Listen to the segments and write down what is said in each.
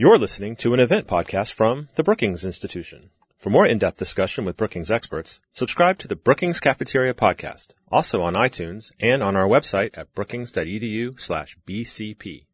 You're listening to an event podcast from the Brookings Institution. For more in-depth discussion with Brookings experts, subscribe to the Brookings Cafeteria podcast, also on iTunes and on our website at brookings.edu/BCP.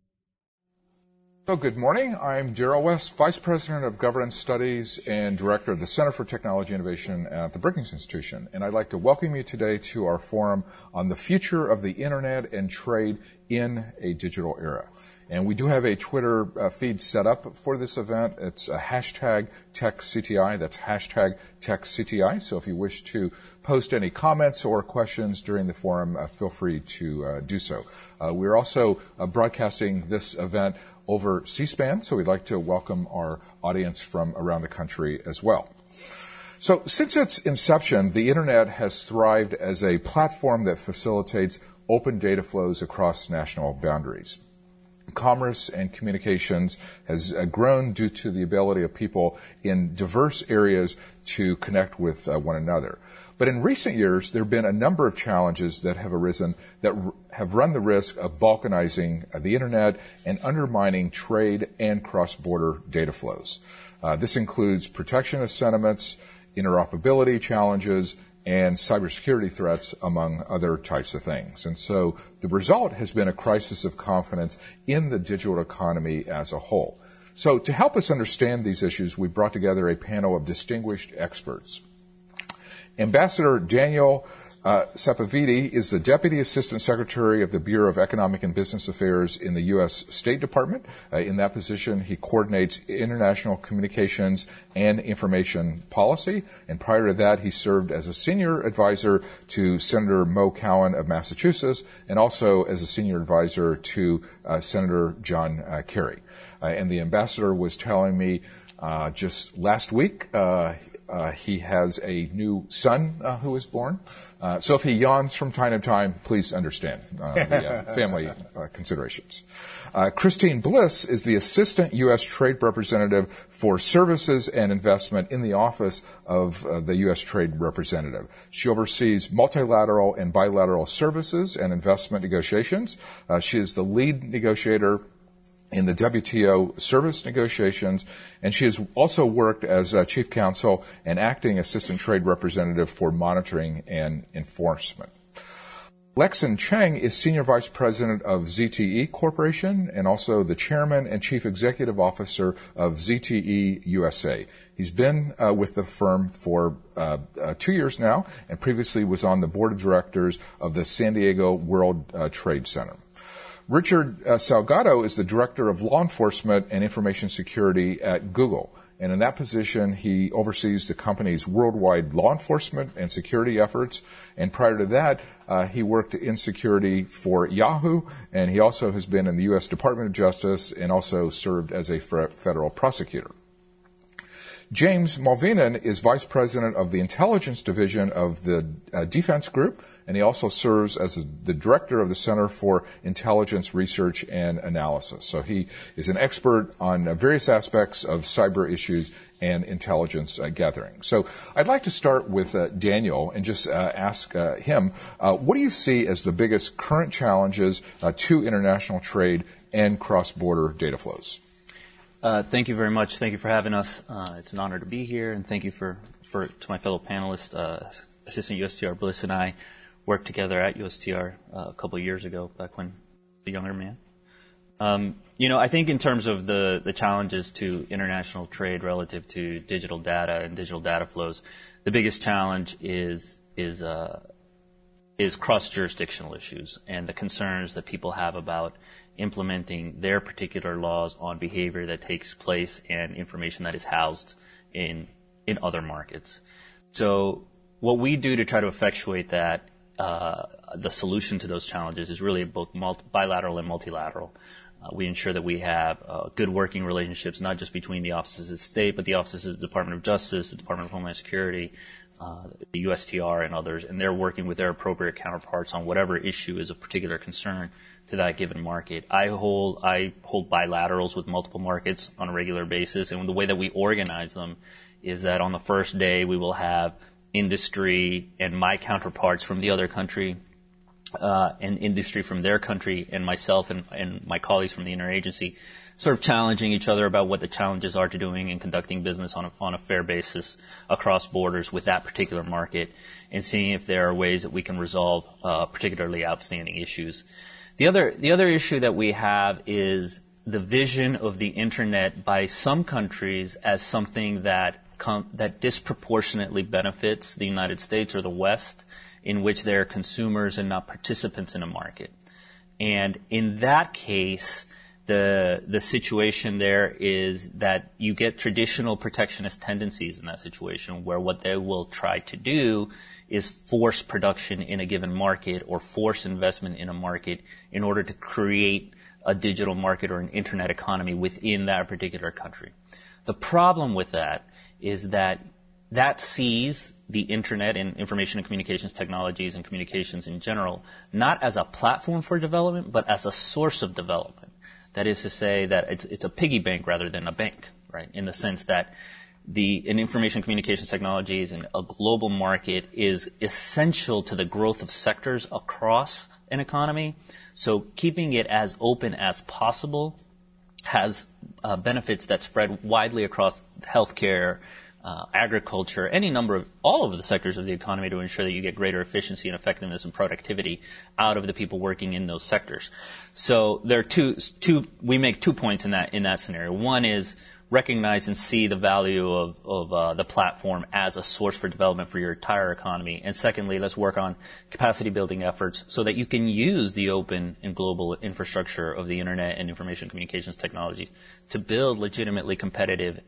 So good morning. I'm Darrell West, Vice President of Governance Studies and Director of the Center for Technology Innovation at the Brookings Institution. And I'd like to welcome you today to our forum on the future of the Internet and trade in a digital era. And we do have a Twitter feed set up for this event. It's a hashtag TechCTI. That's hashtag TechCTI. So if you wish to post any comments or questions during the forum, feel free to do so. We're also broadcasting this event over C-SPAN, so we'd like to welcome our audience from around the country as well. So since its inception, the Internet has thrived as a platform that facilitates open data flows across national boundaries. Commerce and communications has grown due to the ability of people in diverse areas to connect with one another. But in recent years, there have been a number of challenges that have arisen that have run the risk of balkanizing the Internet and undermining trade and cross-border data flows. This includes protectionist sentiments, interoperability challenges, and cybersecurity threats, among other types of things. And so the result has been a crisis of confidence in the digital economy as a whole. So to help us understand these issues, we brought together a panel of distinguished experts. Ambassador Daniel Sepavidi is the Deputy Assistant Secretary of the Bureau of Economic and Business Affairs in the U.S. State Department. In that position, he coordinates international communications and information policy. And prior to that, he served as a senior advisor to Senator Mo Cowan of Massachusetts and also as a senior advisor to Senator John Kerry. And the ambassador was telling me just last week he has a new son who was born. So if he yawns from time to time, please understand the family considerations. Christine Bliss is the Assistant U.S. Trade Representative for Services and Investment in the Office of the U.S. Trade Representative. She oversees multilateral and bilateral services and investment negotiations. She is the lead negotiator in the WTO service negotiations, and she has also worked as Chief Counsel and Acting Assistant Trade Representative for Monitoring and Enforcement. Lexin Cheng is Senior Vice President of ZTE Corporation and also the Chairman and Chief Executive Officer of ZTE USA. He's been with the firm for 2 years now and previously was on the board of directors of the San Diego World Trade Center. Richard Salgado is the Director of Law Enforcement and Information Security at Google. And in that position, he oversees the company's worldwide law enforcement and security efforts. And prior to that, he worked in security for Yahoo, and he also has been in the U.S. Department of Justice and also served as a federal prosecutor. James Malvinen is Vice President of the Intelligence Division of the Defense Group, and he also serves as the Director of the Center for Intelligence Research and Analysis. So he is an expert on various aspects of cyber issues and intelligence gathering. So I'd like to start with Daniel and just ask him, what do you see as the biggest current challenges to international trade and cross-border data flows? Thank you very much. Thank you for having us. It's an honor to be here, and thank you to my fellow panelists. Assistant USTR Bliss and I worked together at USTR a couple of years ago, back when I was a younger man. I think in terms of the challenges to international trade relative to digital data and digital data flows, the biggest challenge is cross-jurisdictional issues and the concerns that people have about implementing their particular laws on behavior that takes place and information that is housed in other markets. So what we do to try to effectuate that, the solution to those challenges is really both bilateral and multilateral. We ensure that we have good working relationships, not just between the offices of the state, but the offices of the Department of Justice, the Department of Homeland Security, the USTR and others, and they're working with their appropriate counterparts on whatever issue is of particular concern to that given market. I hold bilaterals with multiple markets on a regular basis, and the way that we organize them is that on the first day we will have industry and my counterparts from the other country and industry from their country, and myself and my colleagues from the interagency sort of challenging each other about what the challenges are to doing and conducting business on a fair basis across borders with that particular market, and seeing if there are ways that we can resolve particularly outstanding issues. The other issue that we have is the vision of the internet by some countries as something that disproportionately benefits the United States or the West, in which they're consumers and not participants in a market. And in that case, the situation there is that you get traditional protectionist tendencies in that situation, where what they will try to do is force production in a given market or force investment in a market in order to create a digital market or an internet economy within that particular country. The problem with that is that sees the internet and information and communications technologies and communications in general not as a platform for development, but as a source of development. That is to say that it's a piggy bank rather than a bank, right? In the sense that in information communications technologies and a global market is essential to the growth of sectors across an economy. So keeping it as open as possible has benefits that spread widely across healthcare, agriculture, all of the sectors of the economy, to ensure that you get greater efficiency and effectiveness and productivity out of the people working in those sectors. So there are we make 2 points in that scenario. One is recognize and see the value of the platform as a source for development for your entire economy. And secondly, let's work on capacity building efforts so that you can use the open and global infrastructure of the internet and information communications technologies to build legitimately competitive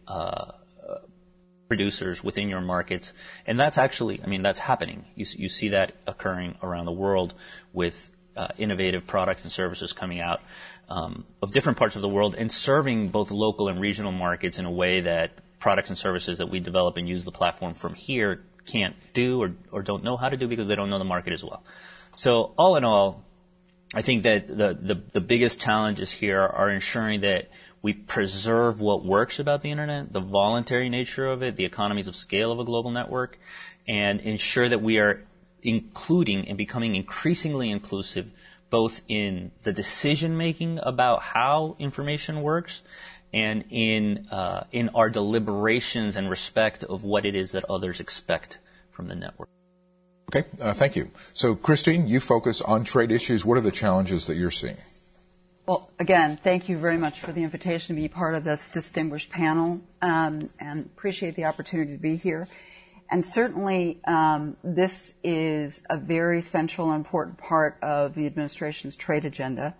producers within your markets. And that's that's happening. You see that occurring around the world with innovative products and services coming out of different parts of the world and serving both local and regional markets in a way that products and services that we develop and use the platform from here can't do or don't know how to do because they don't know the market as well. So all in all, I think that the biggest challenges here are ensuring that we preserve what works about the internet, the voluntary nature of it, the economies of scale of a global network, and ensure that we are including and becoming increasingly inclusive both in the decision making about how information works and in our deliberations and respect of what it is that others expect from the network. Okay, thank you. So, Christine, you focus on trade issues. What are the challenges that you're seeing? Well, again, thank you very much for the invitation to be part of this distinguished panel, and appreciate the opportunity to be here. And certainly, this is a very central and important part of the administration's trade agenda.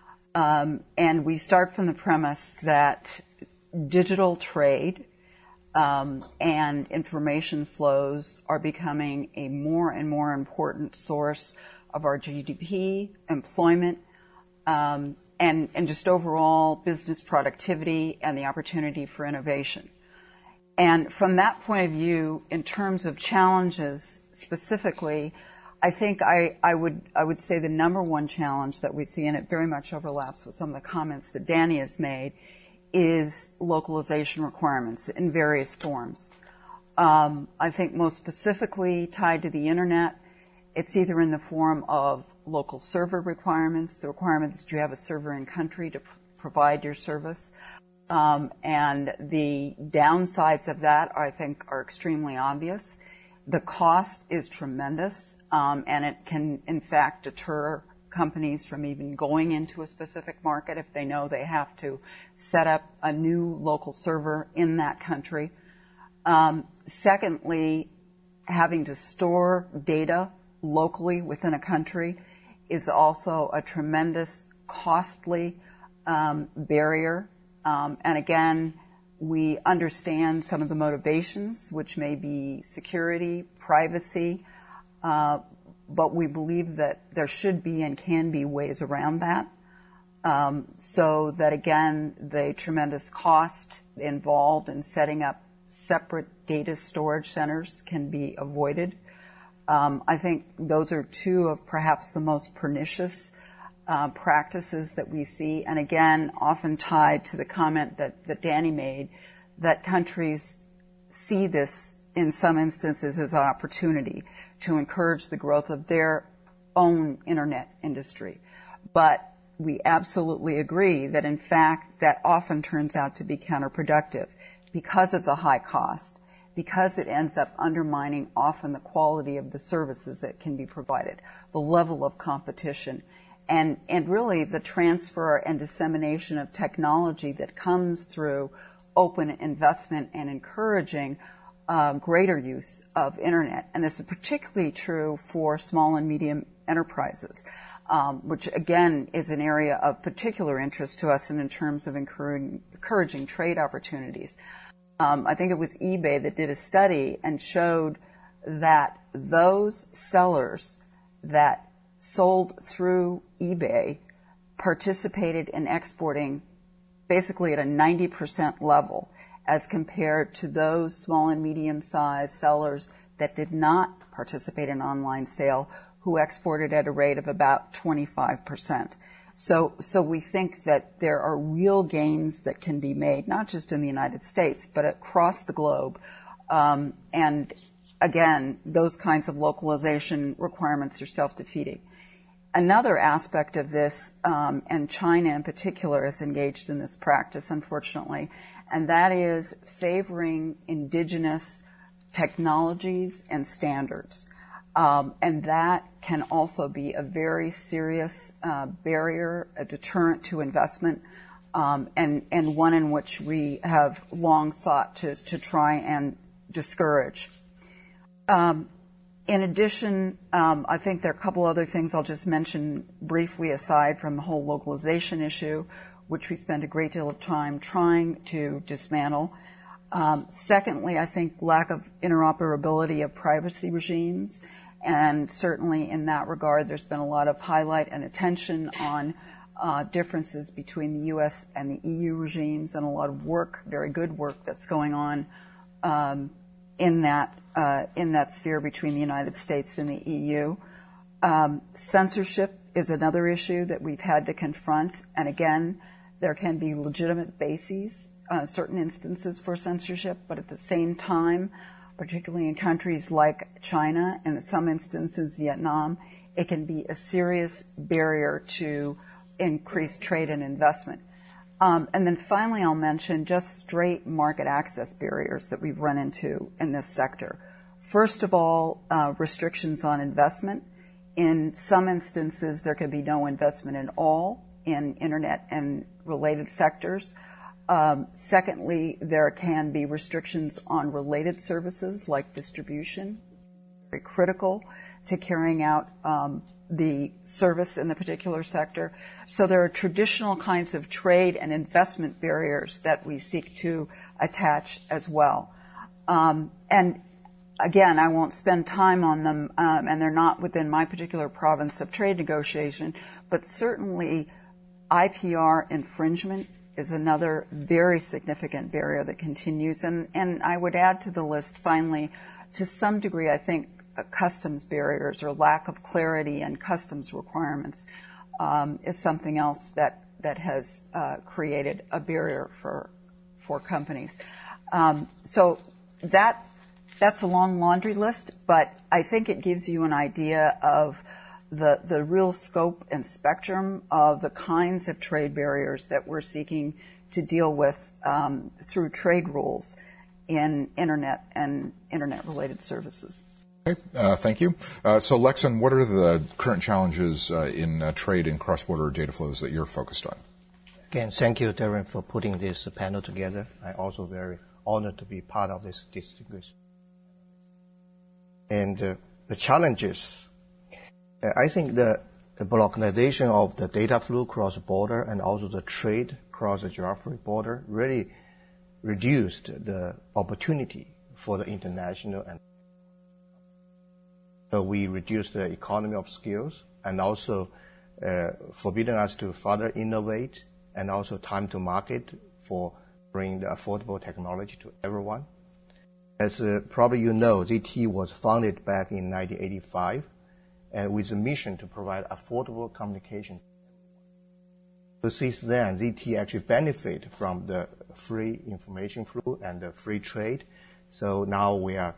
And we start from the premise that digital trade and information flows are becoming a more and more important source of our GDP, employment, and just overall business productivity and the opportunity for innovation. And from that point of view, in terms of challenges specifically, I think I would say the number one challenge that we see, and it very much overlaps with some of the comments that Danny has made, is localization requirements in various forms. I think most specifically tied to the internet, it's either in the form of local server requirements, the requirement that you have a server in country to provide your service. And the downsides of that, I think, are extremely obvious. The cost is tremendous, and it can, in fact, deter companies from even going into a specific market if they know they have to set up a new local server in that country. Secondly, having to store data locally within a country is also a tremendous costly barrier. And again, we understand some of the motivations, which may be security, privacy, but we believe that there should be and can be ways around that, so that, again, the tremendous cost involved in setting up separate data storage centers can be avoided. I think those are two of perhaps the most pernicious practices that we see, and again, often tied to the comment that Danny made, that countries see this in some instances as an opportunity to encourage the growth of their own internet industry. But we absolutely agree that, in fact, that often turns out to be counterproductive because of the high cost, because it ends up undermining often the quality of the services that can be provided, the level of competition, and really the transfer and dissemination of technology that comes through open investment and encouraging greater use of internet. And this is particularly true for small and medium enterprises, which again is an area of particular interest to us in terms of encouraging trade opportunities. I think it was eBay that did a study and showed that those sellers that sold through eBay participated in exporting basically at a 90% level as compared to those small and medium-sized sellers that did not participate in online sale, who exported at a rate of about 25%. So we think that there are real gains that can be made, not just in the United States, but across the globe. And again, those kinds of localization requirements are self-defeating. Another aspect of this, and China in particular is engaged in this practice, unfortunately, and that is favoring indigenous technologies and standards. And that can also be a very serious barrier, a deterrent to investment, and one in which we have long sought to try and discourage. In addition, I think there are a couple other things I'll just mention briefly aside from the whole localization issue, which we spend a great deal of time trying to dismantle. Secondly, I think lack of interoperability of privacy regimes. And certainly in that regard, there's been a lot of highlight and attention on differences between the U.S. and the EU regimes, and a lot of work, very good work, that's going on in that sphere between the United States and the EU. Censorship is another issue that we've had to confront, and again, there can be legitimate bases, certain instances for censorship, but at the same time, particularly in countries like China and in some instances Vietnam, it can be a serious barrier to increased trade and investment. And then finally, I'll mention just straight market access barriers that we've run into in this sector. First of all, restrictions on investment. In some instances, there can be no investment at all in internet and related sectors. Secondly, there can be restrictions on related services like distribution, very critical to carrying out the service in the particular sector. So there are traditional kinds of trade and investment barriers that we seek to attach as well. And again, I won't spend time on them, and they're not within my particular province of trade negotiation, but certainly IPR infringement is another very significant barrier that continues. And I would add to the list, finally, to some degree, I think customs barriers or lack of clarity and customs requirements is something else that has created a barrier for companies. So that's a long laundry list, but I think it gives you an idea of the real scope and spectrum of the kinds of trade barriers that we're seeking to deal with through trade rules in internet and internet-related services. Okay, thank you. So, Lexan, what are the current challenges in trade and cross-border data flows that you're focused on? Again, thank you, Darren, for putting this panel together. I'm also very honored to be part of this distinguished. And the challenges, I think the balkanization of the data flow cross-border and also the trade across the geographic border really reduced the opportunity for the international, and so we reduced the economy of skills and also forbidden us to further innovate and also time to market for bringing the affordable technology to everyone. As probably you know, ZTE was founded back in 1985 with a mission to provide affordable communication. So since then, ZTE actually benefit from the free information flow and the free trade. So now we are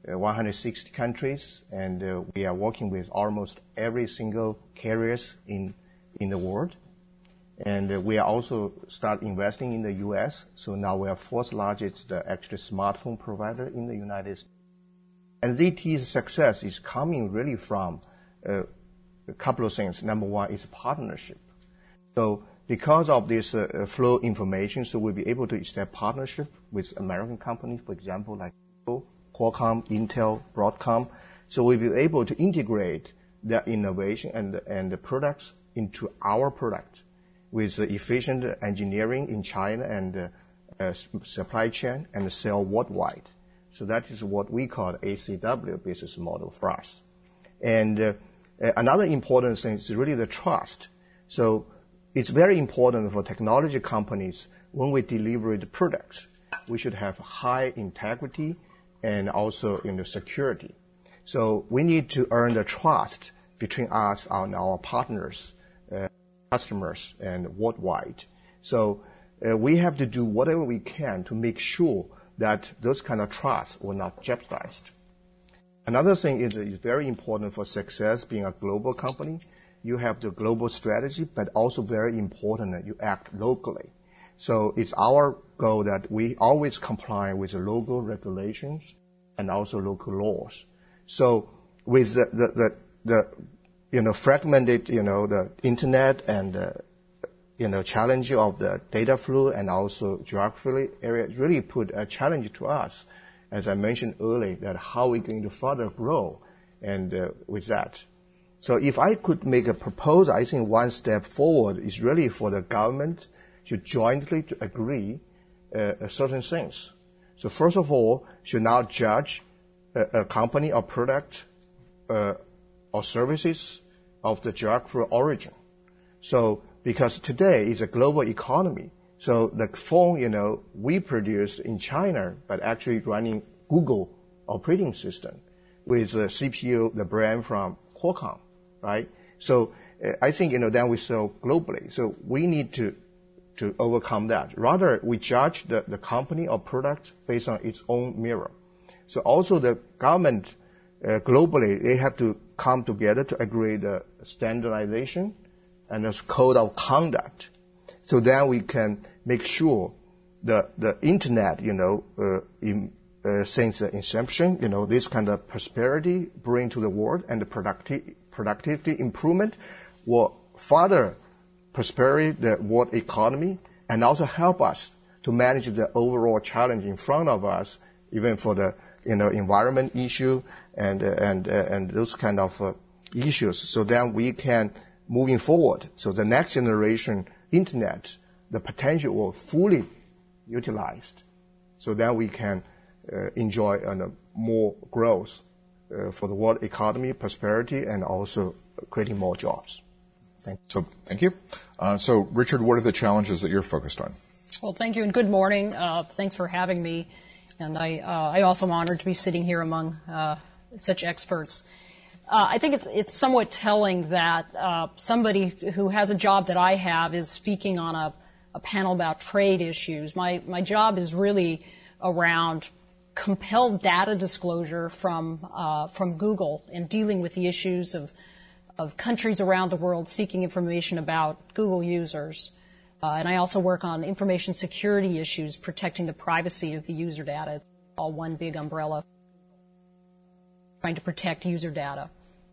160 countries, and we are working with almost every single carriers in the world. And we are also start investing in the U.S. So now we are fourth largest actually smartphone provider in the United States. And ZTE's success is coming really from a couple of things. Number one is partnership. So because of this flow information, so we'll be able to establish partnership with American companies, for example, like Google, Qualcomm, Intel, Broadcom. So we'll be able to integrate their innovation and the products into our product with efficient engineering in China and supply chain and sell worldwide. So that is what we call ACW business model for us. And another important thing is really the trust. So it's very important for technology companies when we deliver the products, we should have high integrity and also security. So we need to earn the trust between us and our partners, customers, and worldwide. So we have to do whatever we can to make sure that those kind of trust will not jeopardized. Another thing is very important for success being a global company. You have the global strategy, but also very important that you act locally. So it's our goal that we always comply with the local regulations and also local laws. So with the fragmented, the internet and challenge of the data flow and also geographical area really put a challenge to us, as I mentioned earlier, that how we're going to further grow and with that. So if I could make a proposal, I think one step forward is really for the government to jointly to agree certain things. So first of all, should not judge a company or product or services of the geographical origin. So because today is a global economy, so the phone, we produced in China, but actually running Google operating system with the CPU, the brand from Qualcomm, right? So I think, then we sell globally. So we need to overcome that. Rather, we judge the company or product based on its own mirror. So also the government globally, they have to come together to agree the standardization and this code of conduct. So then we can make sure the internet, since the inception, this kind of prosperity bring to the world and the productivity improvement will further prosperity the world economy and also help us to manage the overall challenge in front of us, even for the environment issue and those kind of issues. So then we can moving forward. So the next generation internet, the potential will fully utilized. So then we can enjoy more growth for the world economy, prosperity, and also creating more jobs. Thank you. So Richard, what are the challenges that you're focused on? Well, thank you and good morning. Thanks for having me. And I also am honored to be sitting here among such experts. I think it's somewhat telling that somebody who has a job that I have is speaking on a panel about trade issues. My job is really around compelled data disclosure from Google and dealing with the issues of countries around the world seeking information about Google users. And I also work on information security issues, protecting the privacy of the user data, all one big umbrella, trying to protect user data.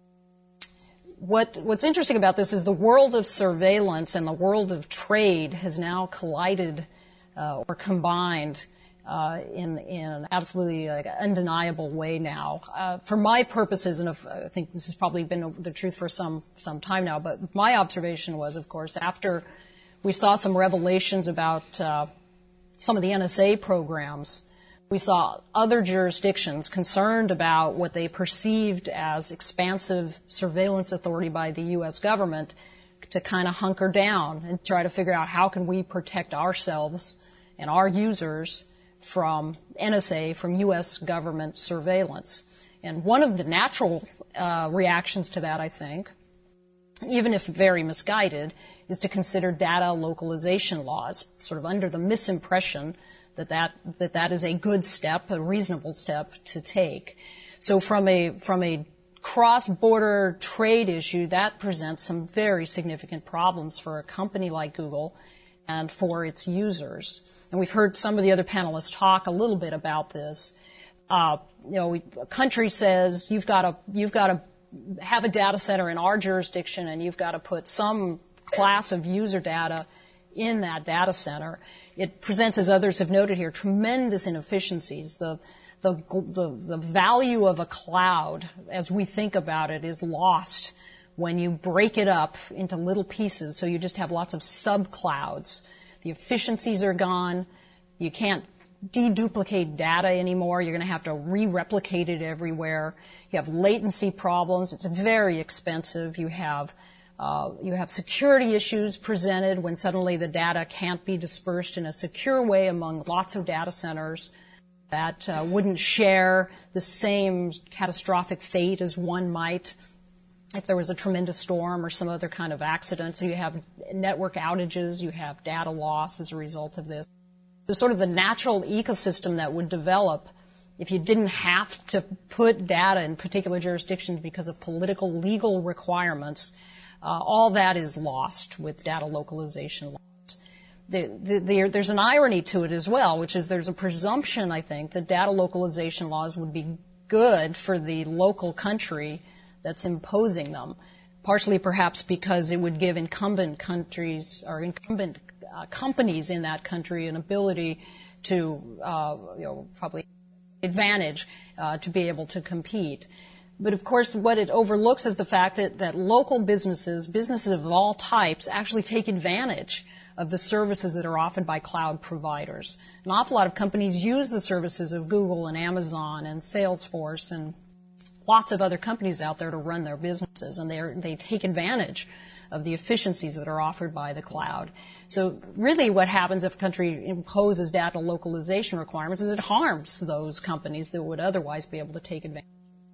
What's interesting about this is the world of surveillance and the world of trade has now collided or combined in an absolutely undeniable way now. For my purposes, and I think this has probably been the truth for some time now, but my observation was, of course, after we saw some revelations about some of the NSA programs, we saw other jurisdictions concerned about what they perceived as expansive surveillance authority by the U.S. government to kind of hunker down and try to figure out how can we protect ourselves and our users from NSA, from U.S. government surveillance. And one of the natural reactions to that, I think, even if very misguided, is to consider data localization laws, sort of under the misimpression that is a good step, a reasonable step to take. So from a cross-border trade issue, that presents some very significant problems for a company like Google and for its users. And we've heard some of the other panelists talk a little bit about this. A country says you've got to have a data center in our jurisdiction, and you've got to put some class of user data in that data center. It presents, as others have noted here, tremendous inefficiencies. The value of a cloud, as we think about it, is lost when you break it up into little pieces. So you just have lots of sub-clouds. The efficiencies are gone. You can't deduplicate data anymore. You're going to have to re-replicate it everywhere. You have latency problems. It's very expensive. You have security issues presented when suddenly the data can't be dispersed in a secure way among lots of data centers that wouldn't share the same catastrophic fate as one might if there was a tremendous storm or some other kind of accident. So you have network outages, you have data loss as a result of this. So sort of the natural ecosystem that would develop if you didn't have to put data in particular jurisdictions because of political legal requirements, all that is lost with data localization laws. There's an irony to it as well, which is there's a presumption, I think, that data localization laws would be good for the local country that's imposing them, partially perhaps because it would give incumbent countries or incumbent companies in that country an ability to, probably advantage to be able to compete. But of course, what it overlooks is the fact that local businesses of all types, actually take advantage of the services that are offered by cloud providers. An awful lot of companies use the services of Google and Amazon and Salesforce and lots of other companies out there to run their businesses, and they take advantage of the efficiencies that are offered by the cloud. So really what happens if a country imposes data localization requirements is it harms those companies that would otherwise be able to take advantage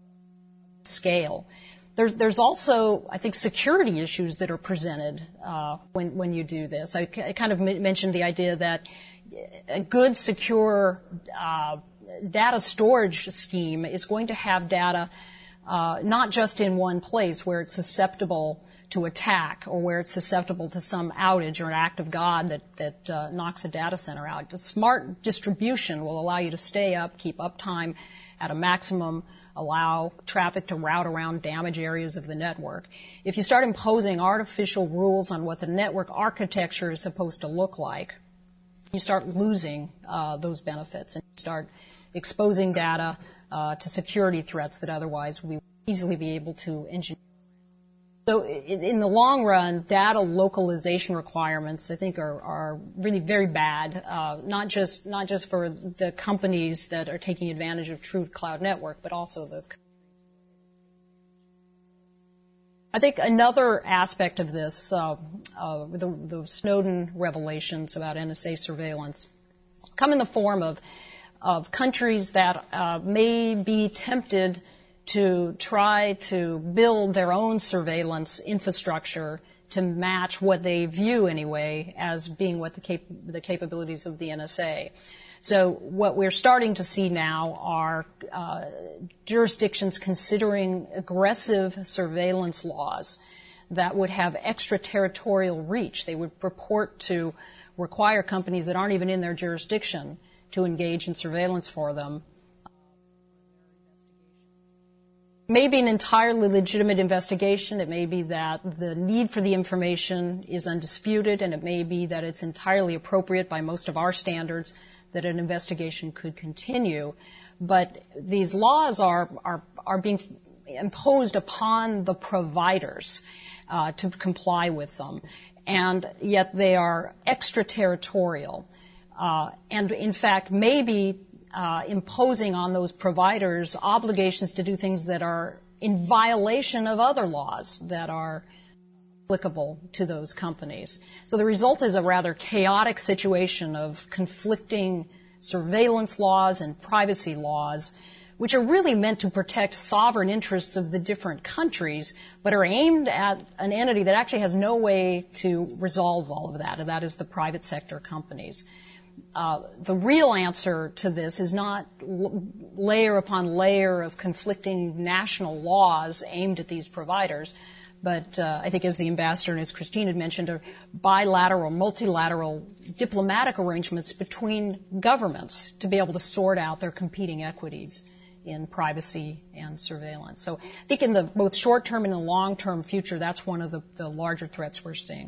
of scale. There's also, I think, security issues that are presented when you do this. I kind of mentioned the idea that a good, secure data storage scheme is going to have data not just in one place where it's susceptible to attack or where it's susceptible to some outage or an act of God that knocks a data center out. The smart distribution will allow you to stay up, keep uptime at a maximum, allow traffic to route around damaged areas of the network. If you start imposing artificial rules on what the network architecture is supposed to look like, you start losing those benefits and start exposing data to security threats that otherwise we would easily be able to engineer. So in the long run, data localization requirements, I think, are really very bad, not just for the companies that are taking advantage of true cloud network, but also I think another aspect of this, the Snowden revelations about NSA surveillance, come in the form of countries that may be tempted to try to build their own surveillance infrastructure to match what they view anyway as being what the capabilities of the NSA. So what we're starting to see now are jurisdictions considering aggressive surveillance laws that would have extraterritorial reach. They would purport to require companies that aren't even in their jurisdiction to engage in surveillance for them. Maybe an entirely legitimate investigation. It may be that the need for the information is undisputed, and it may be that it's entirely appropriate by most of our standards that an investigation could continue. But these laws are being imposed upon the providers to comply with them, and yet they are extraterritorial. And in fact, maybe imposing on those providers obligations to do things that are in violation of other laws that are applicable to those companies. So the result is a rather chaotic situation of conflicting surveillance laws and privacy laws, which are really meant to protect sovereign interests of the different countries, but are aimed at an entity that actually has no way to resolve all of that, and that is the private sector companies. The real answer to this is not layer upon layer of conflicting national laws aimed at these providers, but I think, as the ambassador and as Christine had mentioned, are bilateral, multilateral diplomatic arrangements between governments to be able to sort out their competing equities in privacy and surveillance. So I think in the both short-term and the long-term future, that's one of the larger threats we're seeing.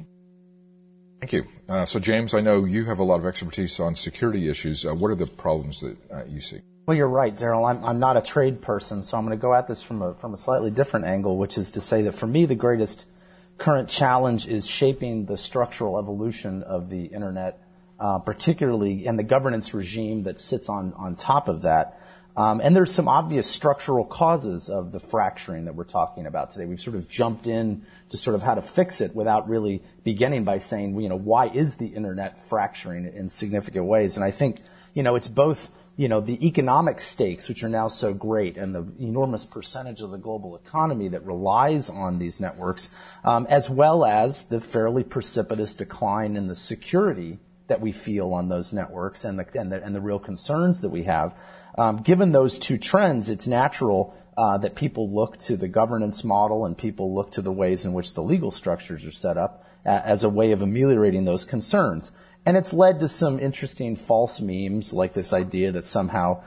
Thank you. So, James, I know you have a lot of expertise on security issues. What are the problems that you see? Well, you're right, Daryl. I'm not a trade person, so I'm going to go at this from a slightly different angle, which is to say that for me, the greatest current challenge is shaping the structural evolution of the Internet, particularly, and the governance regime that sits on top of that. And there's some obvious structural causes of the fracturing that we're talking about today. We've sort of jumped in to sort of how to fix it without really beginning by saying, why is the Internet fracturing in significant ways? And I think, it's both, the economic stakes, which are now so great, and the enormous percentage of the global economy that relies on these networks, as well as the fairly precipitous decline in the security that we feel on those networks and the real concerns that we have. Given those two trends, it's natural that people look to the governance model and people look to the ways in which the legal structures are set up as a way of ameliorating those concerns. And it's led to some interesting false memes, like this idea that somehow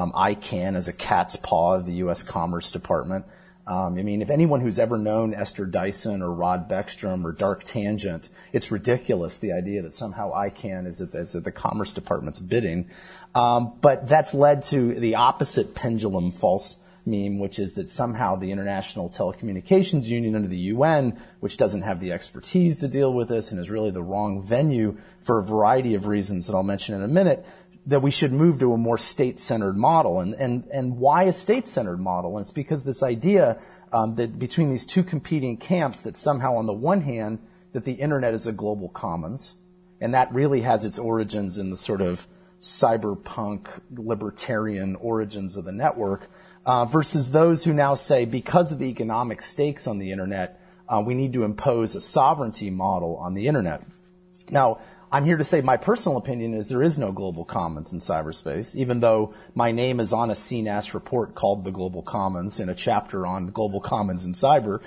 ICANN is a cat's paw of the U.S. Commerce Department. If anyone who's ever known Esther Dyson or Rod Beckstrom or Dark Tangent, it's ridiculous, the idea that somehow ICANN is at the Commerce Department's bidding. But that's led to the opposite pendulum false meme, which is that somehow the International Telecommunications Union under the UN, which doesn't have the expertise to deal with this and is really the wrong venue for a variety of reasons that I'll mention in a minute, that we should move to a more state-centered model. And why a state-centered model? And it's because this idea that between these two competing camps, that somehow on the one hand, that the Internet is a global commons, and that really has its origins in the sort of cyberpunk libertarian origins of the network, versus those who now say, because of the economic stakes on the Internet, we need to impose a sovereignty model on the Internet. Now, I'm here to say my personal opinion is there is no global commons in cyberspace, even though my name is on a CNAS report called The Global Commons in a chapter on global commons in cyber.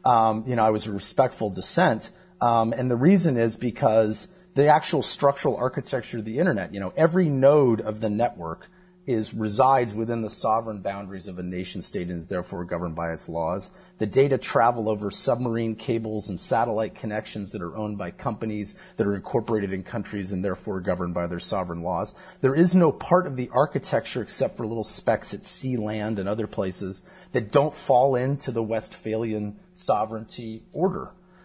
I was a respectful dissent. And the reason is because the actual structural architecture of the Internet, every node of the network resides within the sovereign boundaries of a nation state and is therefore governed by its laws. The data travel over submarine cables and satellite connections that are owned by companies that are incorporated in countries and therefore governed by their sovereign laws. There is no part of the architecture except for little specks at sea, land, and other places that don't fall into the Westphalian sovereignty order.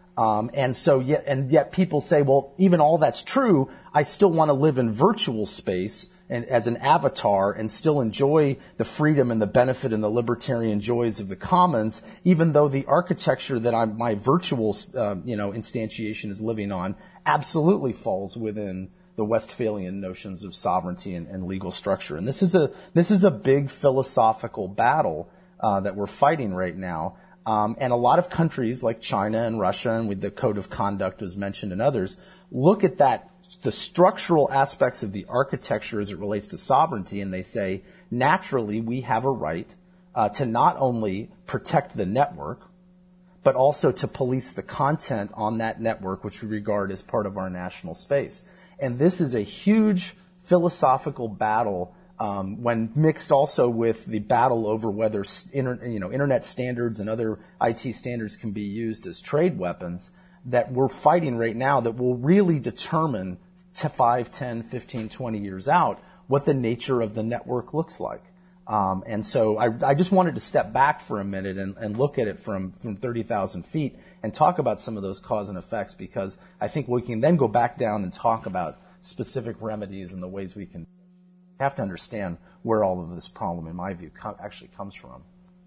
And yet people say, well, even all that's true, I still want to live in virtual space and as an avatar and still enjoy the freedom and the benefit and the libertarian joys of the commons, even though the architecture that my virtual, instantiation is living on absolutely falls within the Westphalian notions of sovereignty and legal structure. And this is a big philosophical battle that we're fighting right now. And a lot of countries like China and Russia, and with the code of conduct was mentioned and others, look at the structural aspects of the architecture as it relates to sovereignty, and they say, naturally, we have a right to not only protect the network, but also to police the content on that network, which we regard as part of our national space. And this is a huge philosophical battle when mixed also with the battle over whether internet standards and other IT standards can be used as trade weapons that we're fighting right now that will really determine 5, 10, 15, 20 years out what the nature of the network looks like. And so I just wanted to step back for a minute and look at it from 30,000 feet and talk about some of those cause and effects, because I think we can then go back down and talk about specific remedies and the ways we can have to understand where all of this problem, in my view, actually comes from.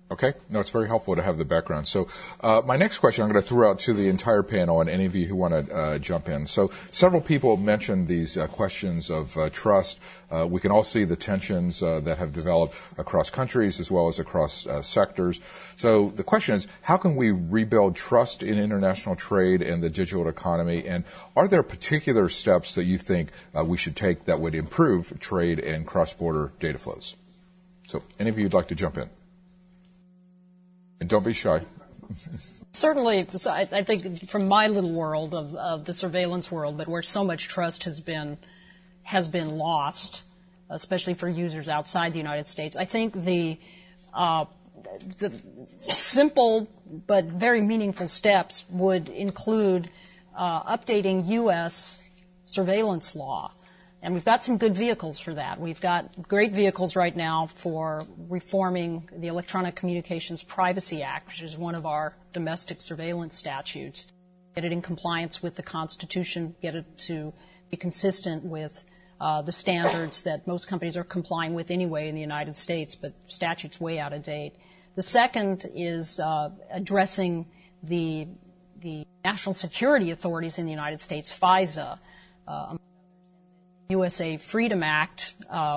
Okay. No, it's very helpful to have the background. So my next question I'm going to throw out to the entire panel and any of you who want to jump in. So several people mentioned these questions of trust. We can all see the tensions that have developed across countries as well as across sectors. So the question is, how can we rebuild trust in international trade and the digital economy? And are there particular steps that you think we should take that would improve trade and cross-border data flows? So any of you would like to jump in? And don't be shy. Certainly, I think from my little world of the surveillance world, but where so much trust has been lost, especially for users outside the United States, I think the simple but very meaningful steps would include updating U.S. surveillance law. And we've got some good vehicles for that. We've got great vehicles right now for reforming the Electronic Communications Privacy Act, which is one of our domestic surveillance statutes. Get it in compliance with the Constitution, get it to be consistent with the standards that most companies are complying with anyway in the United States, but statute's way out of date. The second is addressing the national security authorities in the United States, FISA. USA Freedom Act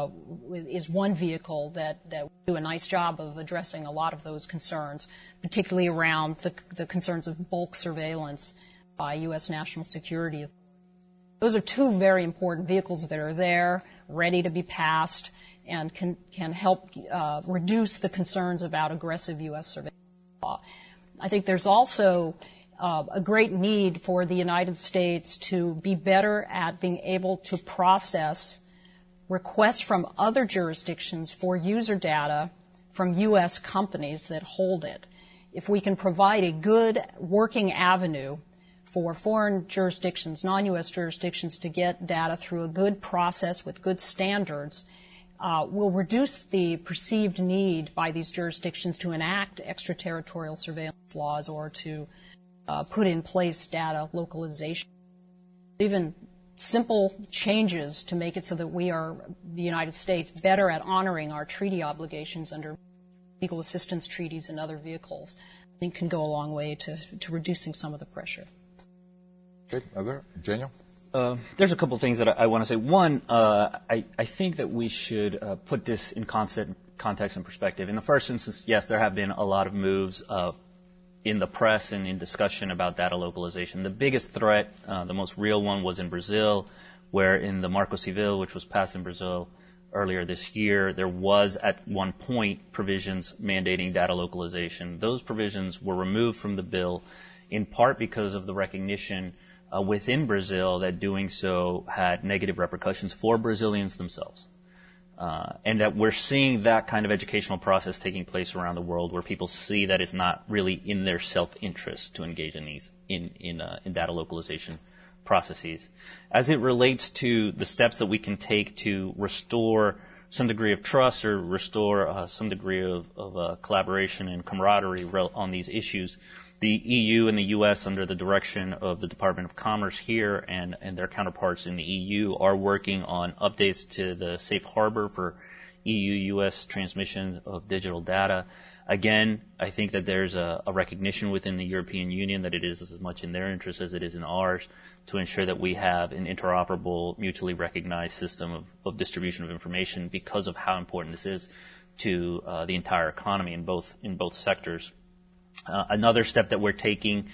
is one vehicle that will do a nice job of addressing a lot of those concerns, particularly around the concerns of bulk surveillance by U.S. national security. Those are two very important vehicles that are there, ready to be passed, and can help reduce the concerns about aggressive U.S. surveillance law. I think there's also a great need for the United States to be better at being able to process requests from other jurisdictions for user data from U.S. companies that hold it. If we can provide a good working avenue for foreign jurisdictions, non-U.S. jurisdictions, to get data through a good process with good standards, will reduce the perceived need by these jurisdictions to enact extraterritorial surveillance laws or to put in place data localization. Even simple changes to make it so that we are, the United States, better at honoring our treaty obligations under legal assistance treaties and other vehicles, I think can go a long way to reducing some of the pressure. Okay, Daniel? There's a couple things that I want to say. One, I think that we should put this in context and perspective. In the first instance, yes, there have been a lot of moves in the press and in discussion about data localization. The biggest threat, the most real one, was in Brazil, where in the Marco Civil, which was passed in Brazil earlier this year, there was at one point provisions mandating data localization. Those provisions were removed from the bill in part because of the recognition within Brazil that doing so had negative repercussions for Brazilians themselves. And that we're seeing that kind of educational process taking place around the world where people see that it's not really in their self-interest to engage in these in data localization processes. As it relates to the steps that we can take to restore some degree of trust or restore some degree of collaboration and camaraderie on these issues, the EU and the U.S., under the direction of the Department of Commerce here and their counterparts in the EU, are working on updates to the safe harbor for EU-U.S. transmission of digital data. Again, I think that there's a recognition within the European Union that it is as much in their interest as it is in ours to ensure that we have an interoperable, mutually recognized system of distribution of information because of how important this is to the entire economy in both sectors. Another step that we're taking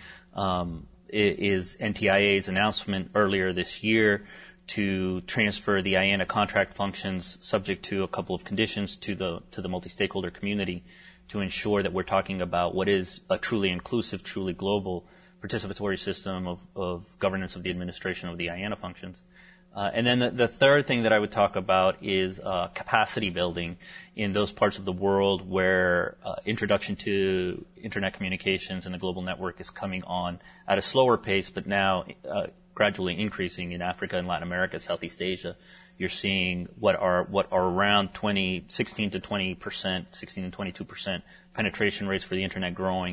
is NTIA's announcement earlier this year to transfer the IANA contract functions, subject to a couple of conditions, to the multi-stakeholder community, to ensure that we're talking about what is a truly inclusive, truly global participatory system of governance of the administration of the IANA functions. And then the third thing that I would talk about is capacity building in those parts of the world where introduction to internet communications and the global network is coming on at a slower pace, but now gradually increasing in Africa and Latin America, Southeast Asia. You're seeing what are around 16 to 20%, 16 and 22% penetration rates for the internet growing,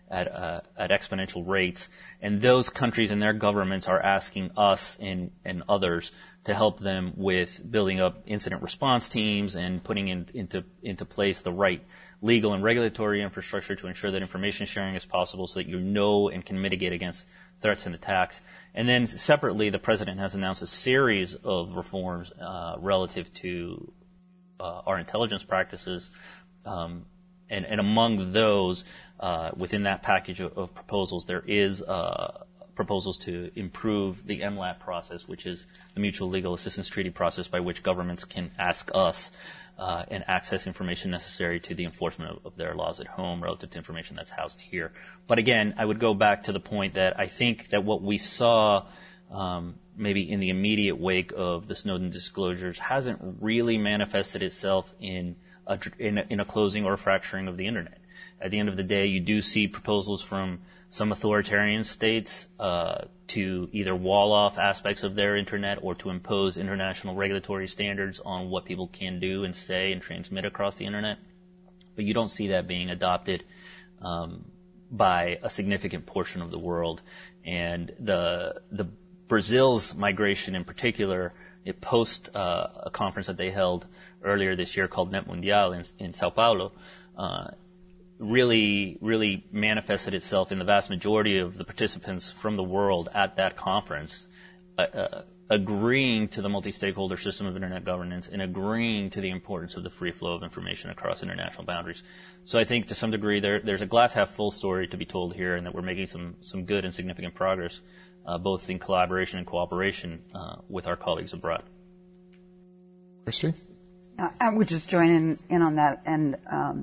at exponential rates. And those countries and their governments are asking us and others to help them with building up incident response teams and putting into place the right legal and regulatory infrastructure to ensure that information sharing is possible so that you know and can mitigate against threats and attacks. And then separately, the president has announced a series of reforms relative to our intelligence practices. And among those, within that package of proposals, there is proposals to improve the MLAT process, which is the Mutual Legal Assistance Treaty process by which governments can ask us and access information necessary to the enforcement of their laws at home relative to information that's housed here. But again, I would go back to the point that I think that what we saw maybe in the immediate wake of the Snowden disclosures hasn't really manifested itself in a closing or fracturing of the internet. At the end of the day, you do see proposals from some authoritarian states to either wall off aspects of their internet or to impose international regulatory standards on what people can do and say and transmit across the internet. But you don't see that being adopted by a significant portion of the world. And the Brazil's migration in particular, it post a conference that they held earlier this year called Net Mundial in Sao Paulo, really manifested itself in the vast majority of the participants from the world at that conference agreeing to the multi-stakeholder system of internet governance and agreeing to the importance of the free flow of information across international boundaries. So I think to some degree there's a glass half full story to be told here, and that we're making some good and significant progress, both in collaboration and cooperation with our colleagues abroad. Christy? I would just join in on that and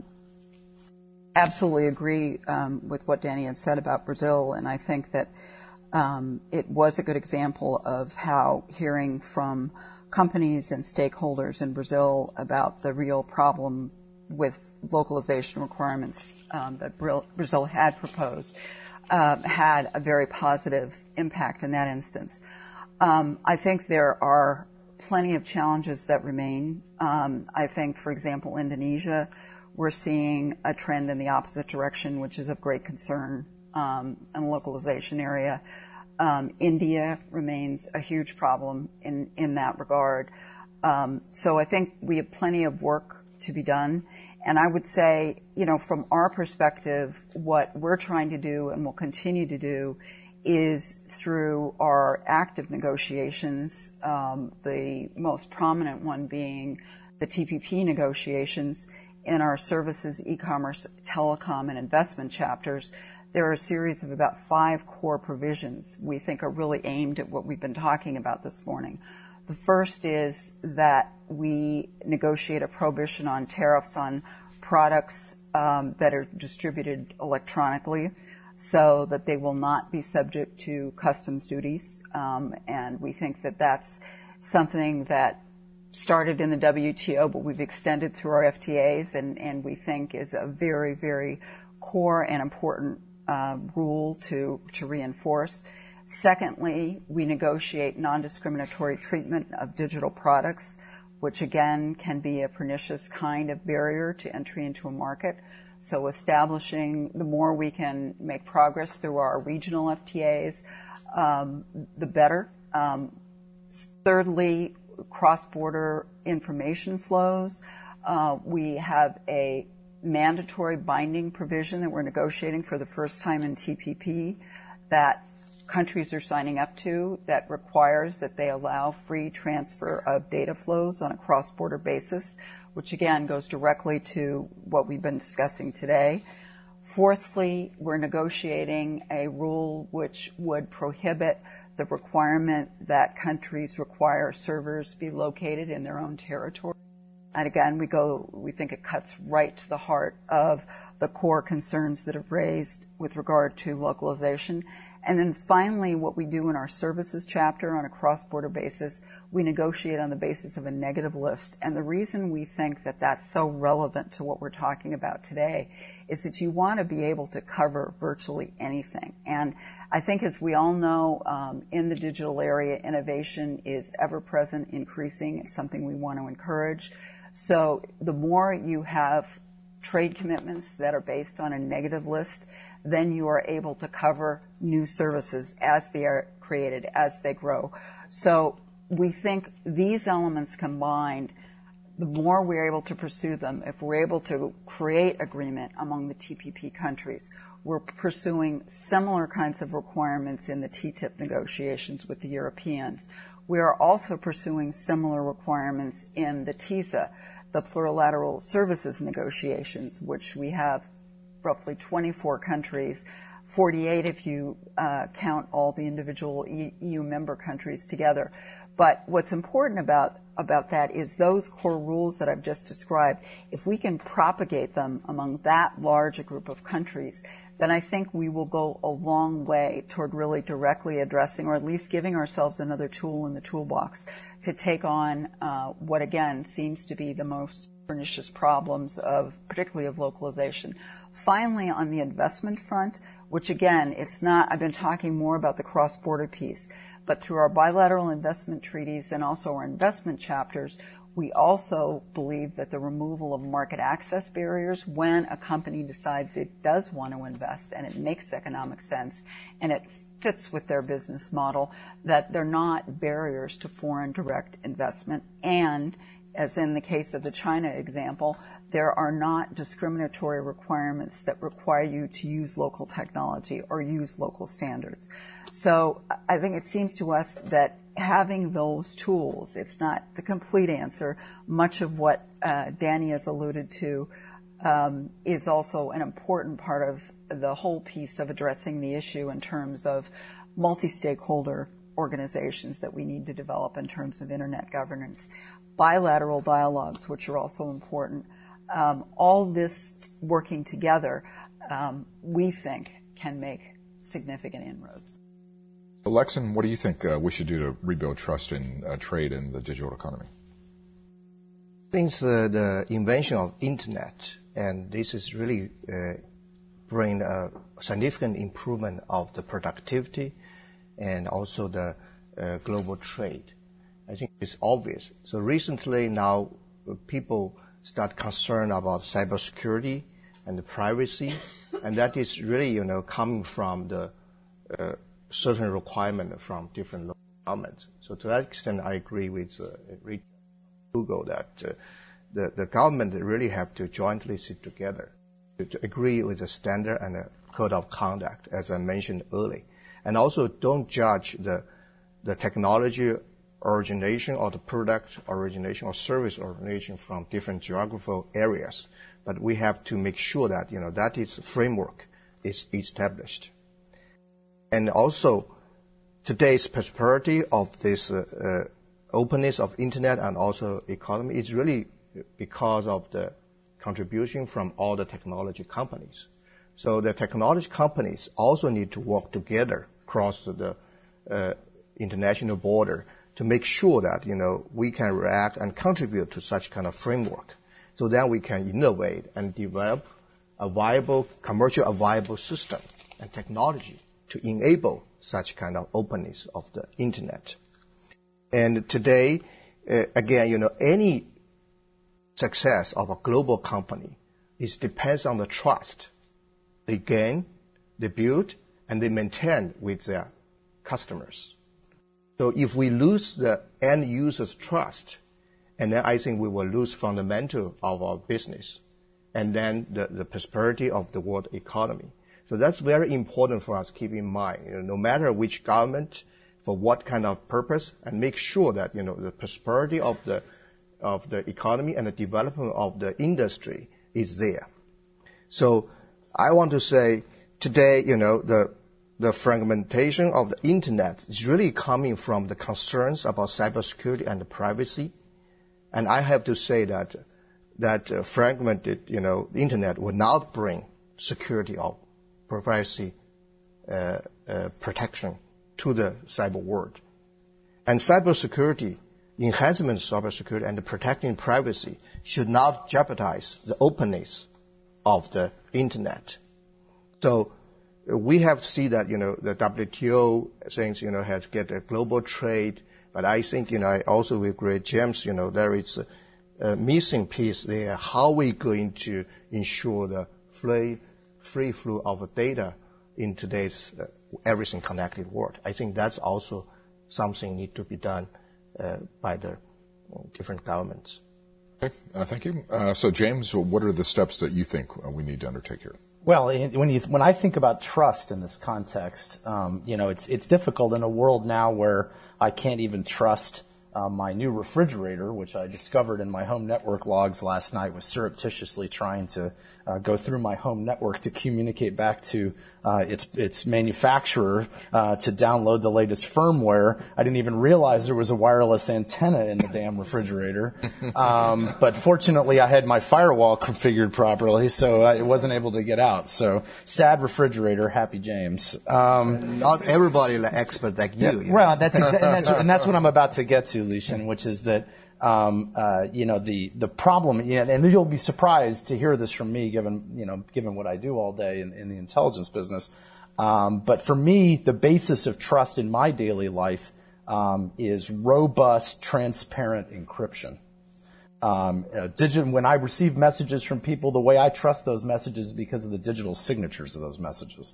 absolutely agree with what Danny had said about Brazil, and I think that it was a good example of how hearing from companies and stakeholders in Brazil about the real problem with localization requirements that Brazil had proposed had a very positive impact in that instance. I think there are plenty of challenges that remain. I think, for example, Indonesia, we're seeing a trend in the opposite direction, which is of great concern in the localization area. India remains a huge problem in that regard. So I think we have plenty of work to be done. And I would say, from our perspective, what we're trying to do and will continue to do is through our active negotiations, the most prominent one being the TPP negotiations in our services, e-commerce, telecom, and investment chapters. There are a series of about 5 core provisions we think are really aimed at what we've been talking about this morning. The first is that we negotiate a prohibition on tariffs on products that are distributed electronically, so that they will not be subject to customs duties. And we think that that's something that started in the WTO, but we've extended through our FTAs, and we think is a very, very core and important rule to reinforce. Secondly, we negotiate non-discriminatory treatment of digital products, which again can be a pernicious kind of barrier to entry into a market. So establishing, the more we can make progress through our regional FTAs, the better. Thirdly, cross-border information flows. We have a mandatory binding provision that we're negotiating for the first time in TPP that countries are signing up to that requires that they allow free transfer of data flows on a cross-border basis, which again goes directly to what we've been discussing today. Fourthly, we're negotiating a rule which would prohibit the requirement that countries require servers be located in their own territory. And again, we think it cuts right to the heart of the core concerns that have raised with regard to localization. And then finally, what we do in our services chapter on a cross-border basis, we negotiate on the basis of a negative list. And the reason we think that that's so relevant to what we're talking about today is that you want to be able to cover virtually anything. And I think, as we all know, in the digital area, innovation is ever-present, increasing. It's something we want to encourage. So the more you have trade commitments that are based on a negative list, then you are able to cover new services as they are created, as they grow. So we think these elements combined, the more we're able to pursue them, if we're able to create agreement among the TPP countries, we're pursuing similar kinds of requirements in the TTIP negotiations with the Europeans. We are also pursuing similar requirements in the TISA, the Plurilateral Services negotiations, which we have roughly 24 countries, 48 if you count all the individual EU member countries together. But what's important about that is those core rules that I've just described, if we can propagate them among that large a group of countries, then I think we will go a long way toward really directly addressing, or at least giving ourselves another tool in the toolbox to take on what, again, seems to be the most pernicious problems particularly of localization. Finally, on the investment front, which again, I've been talking more about the cross-border piece, but through our bilateral investment treaties and also our investment chapters, we also believe that the removal of market access barriers when a company decides it does want to invest and it makes economic sense and it fits with their business model, that they're not barriers to foreign direct investment. And as in the case of the China example, there are not discriminatory requirements that require you to use local technology or use local standards. So I think it seems to us that having those tools, it's not the complete answer. Much of what Danny has alluded to is also an important part of the whole piece of addressing the issue in terms of multi-stakeholder organizations that we need to develop in terms of internet governance, bilateral dialogues, which are also important. All this working together, we think, can make significant inroads. Lexin, what do you think we should do to rebuild trust in trade in the digital economy? Since the invention of internet, and this is really bring a significant improvement of the productivity and also the global trade. I think it's obvious. So recently now people start concerned about cybersecurity and the privacy, and that is really, coming from the certain requirement from different governments. So to that extent, I agree with Google that the government really have to jointly sit together to agree with the standard and the code of conduct, as I mentioned earlier. And also don't judge the technology origination or the product origination or service origination from different geographical areas. But we have to make sure that, that is framework is established. And also, today's prosperity of this openness of internet and also economy is really because of the contribution from all the technology companies. So the technology companies also need to work together across the international border to make sure that, we can react and contribute to such kind of framework. So then we can innovate and develop a viable system and technology to enable such kind of openness of the internet. And today, again, any success of a global company depends on the trust they gain, they build, and they maintain with their customers. So if we lose the end user's trust, and then I think we will lose fundamental of our business, and then the prosperity of the world economy. So that's very important for us to keep in mind, no matter which government, for what kind of purpose, and make sure that, the prosperity of the economy and the development of the industry is there. So I want to say today, the fragmentation of the internet is really coming from the concerns about cybersecurity and the privacy. And I have to say that fragmented, the internet will not bring security or privacy protection to the cyber world. And cybersecurity, enhancement of cybersecurity and protecting privacy should not jeopardize the openness of the internet. So we have to see that, the WTO things, has get a global trade. But I think, I also agree with James, there is a missing piece there. How are we going to ensure the free flow of data in today's everything connected world. I think that's also something need to be done by the different governments. Okay, thank you. So, James, what are the steps that you think we need to undertake here? Well, when I think about trust in this context, it's difficult in a world now where I can't even trust my new refrigerator, which I discovered in my home network logs last night, was surreptitiously trying to go through my home network to communicate back to its manufacturer to download the latest firmware. I didn't even realize there was a wireless antenna in the damn refrigerator. But fortunately, I had my firewall configured properly, so I wasn't able to get out. So sad refrigerator, happy James. Not everybody is an expert like you. Yeah. Well, that's what I'm about to get to, Lishan, which is that the problem, and you'll be surprised to hear this from me, given what I do all day in the intelligence business. But for me, the basis of trust in my daily life is robust, transparent encryption. When I receive messages from people, the way I trust those messages is because of the digital signatures of those messages.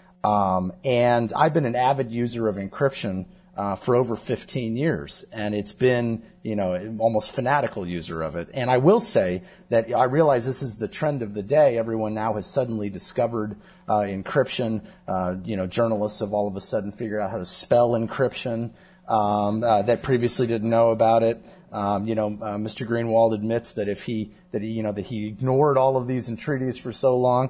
And I've been an avid user of encryption for over 15 years, and it's been, almost fanatical user of it. And I will say that I realize this is the trend of the day. Everyone now has suddenly discovered encryption. Journalists have all of a sudden figured out how to spell encryption that previously didn't know about it. Mr. Greenwald admits that he ignored all of these entreaties for so long.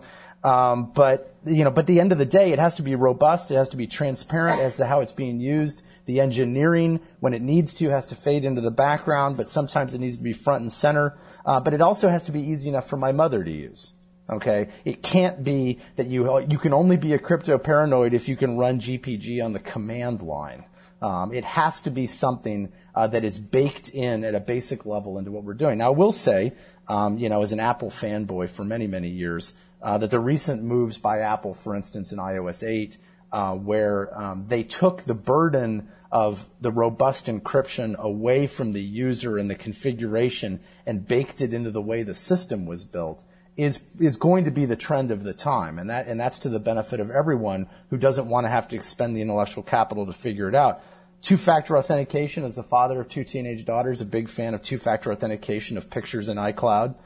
But at the end of the day, it has to be robust. It has to be transparent as to how it's being used. The engineering, when it needs to, has to fade into the background, but sometimes it needs to be front and center. But it also has to be easy enough for my mother to use. Okay? It can't be that you can only be a crypto paranoid if you can run GPG on the command line. It has to be something that is baked in at a basic level into what we're doing. Now, I will say, as an Apple fanboy for many, many years, that the recent moves by Apple, for instance, in iOS 8, where they took the burden of the robust encryption away from the user and the configuration and baked it into the way the system was built, is going to be the trend of the time, and that's to the benefit of everyone who doesn't want to have to expend the intellectual capital to figure it out. Two-factor authentication, as the father of 2 teenage daughters, a big fan of two-factor authentication of pictures in iCloud.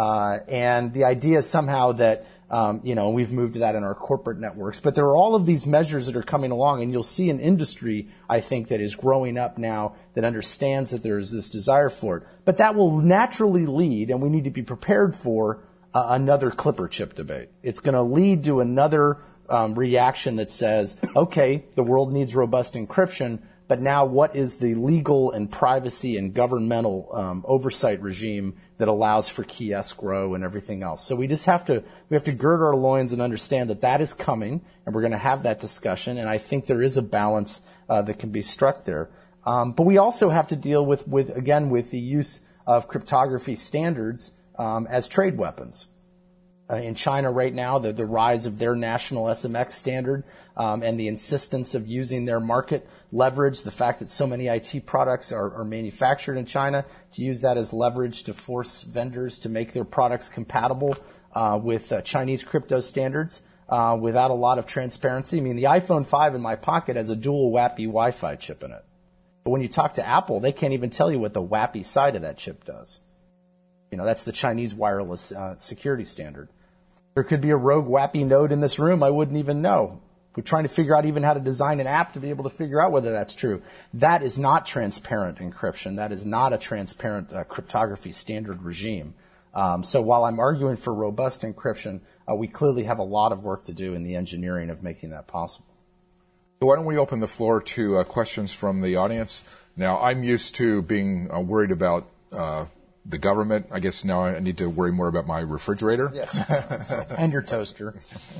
And the idea is somehow that, we've moved to that in our corporate networks. But there are all of these measures that are coming along, and you'll see an industry, I think, that is growing up now that understands that there is this desire for it. But that will naturally lead, and we need to be prepared for, another Clipper chip debate. It's going to lead to another reaction that says, okay, the world needs robust encryption, but now what is the legal and privacy and governmental oversight regime that allows for key escrow and everything else? So we have to gird our loins and understand that is coming, and we're going to have that discussion, and I think there is a balance that can be struck there. But we also have to deal with the use of cryptography standards as trade weapons. In China right now, the rise of their national SMX standard and the insistence of using their market leverage, the fact that so many IT products are manufactured in China, to use that as leverage to force vendors to make their products compatible with Chinese crypto standards without a lot of transparency. I mean, the iPhone 5 in my pocket has a dual WAPI Wi-Fi chip in it. But when you talk to Apple, they can't even tell you what the WAPI side of that chip does. That's the Chinese wireless security standard. There could be a rogue WAPI node in this room I wouldn't even know. We're trying to figure out even how to design an app to be able to figure out whether that's true. That is not transparent encryption. That is not a transparent cryptography standard regime. So while I'm arguing for robust encryption, we clearly have a lot of work to do in the engineering of making that possible. So why don't we open the floor to questions from the audience? Now, I'm used to being worried about the government. I guess now I need to worry more about my refrigerator. Yes. And your toaster.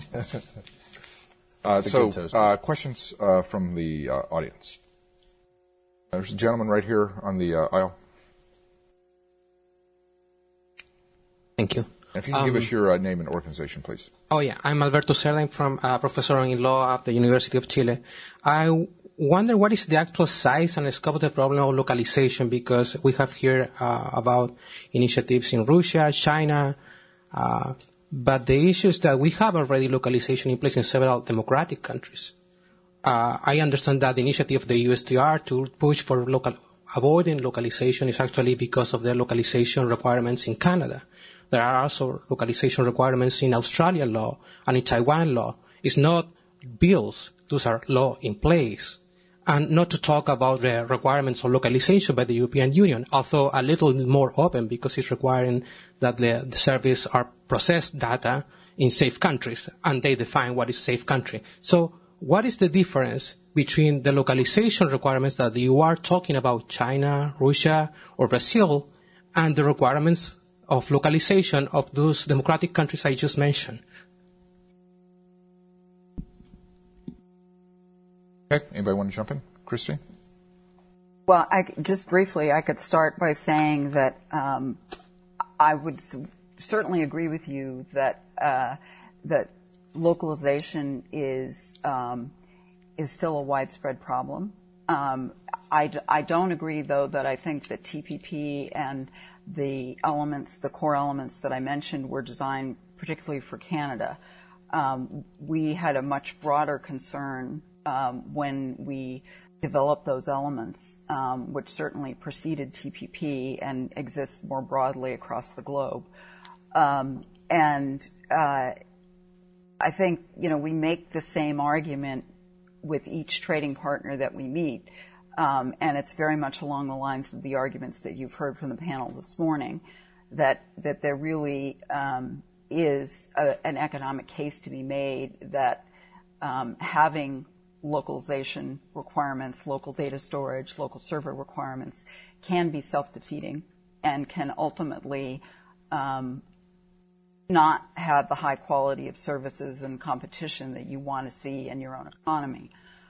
Questions from the audience. There's a gentleman right here on the aisle. Thank you. And if you can give us your name and organization, please. Oh, yeah. I'm Alberto Cerda. I'm from professor in law at the University of Chile. I wonder what is the actual size and scope of the problem of localization, because we have heard about initiatives in Russia, China, But the issue is that we have already localization in place in several democratic countries. I understand that the initiative of the USTR to push for avoiding localization is actually because of the localization requirements in Canada. There are also localization requirements in Australian law and in Taiwan law. It's not bills. Those are law in place. And not to talk about the requirements of localization by the European Union, although a little more open because it's requiring that the service are processed data in safe countries, and they define what is safe country. So what is the difference between the localization requirements that you are talking about, China, Russia, or Brazil, and the requirements of localization of those democratic countries I just mentioned? Okay, anybody want to jump in? Christy? Well, just briefly, I could start by saying that I would certainly agree with you that that localization is still a widespread problem. I don't agree, though, that I think that TPP and the core elements that I mentioned were designed particularly for Canada. We had a much broader concern when we developed those elements, which certainly preceded TPP and exists more broadly across the globe. And I think, we make the same argument with each trading partner that we meet, and it's very much along the lines of the arguments that you've heard from the panel this morning, that there really is an economic case to be made that having localization requirements, local data storage, local server requirements can be self-defeating and can ultimately not have the high quality of services and competition that you want to see in your own economy.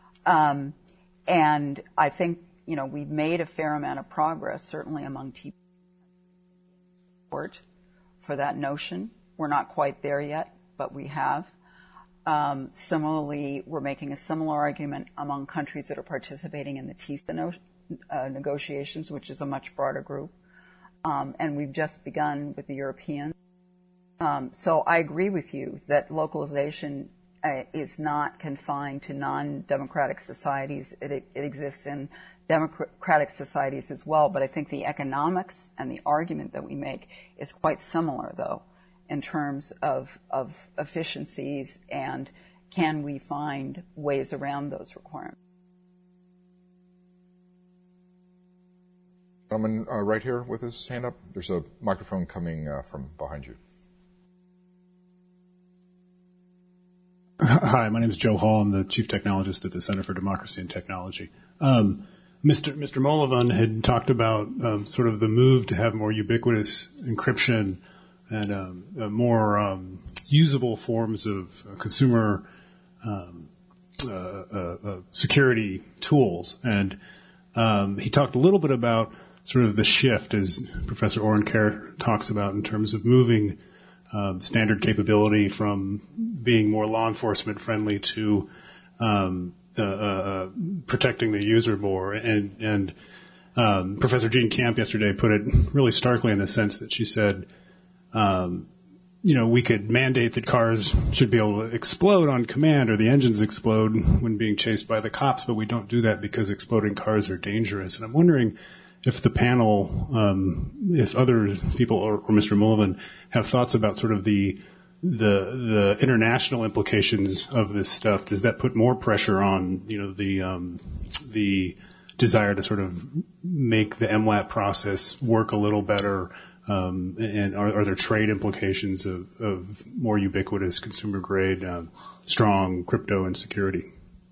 And I think, we've made a fair amount of progress, certainly among TPP support for that notion. We're not quite there yet, but we have. Similarly, we're making a similar argument among countries that are participating in the TISA negotiations, which is a much broader group. And we've just begun with the Europeans. So I agree with you that localization is not confined to non-democratic societies. It exists in democratic societies as well. But I think the economics and the argument that we make is quite similar, though, in terms of efficiencies and can we find ways around those requirements. Gentleman right here with his hand up. There's a microphone coming from behind you. Hi, my name is Joe Hall. I'm the Chief Technologist at the Center for Democracy and Technology. Mr. Molivan had talked about sort of the move to have more ubiquitous encryption and more usable forms of consumer security tools. And he talked a little bit about sort of the shift, as Professor Orenkar talks about, in terms of moving standard capability from being more law enforcement friendly to protecting the user more. And Professor Jean Camp yesterday put it really starkly in the sense that she said, we could mandate that cars should be able to explode on command or the engines explode when being chased by the cops, but we don't do that because exploding cars are dangerous. And I'm wondering if the panel, if other people or Mr. Molivan have thoughts about sort of the international implications of this stuff. Does that put more pressure on, the desire to sort of make the MLAT process work a little better? And are there trade implications of more ubiquitous consumer grade, strong crypto and security?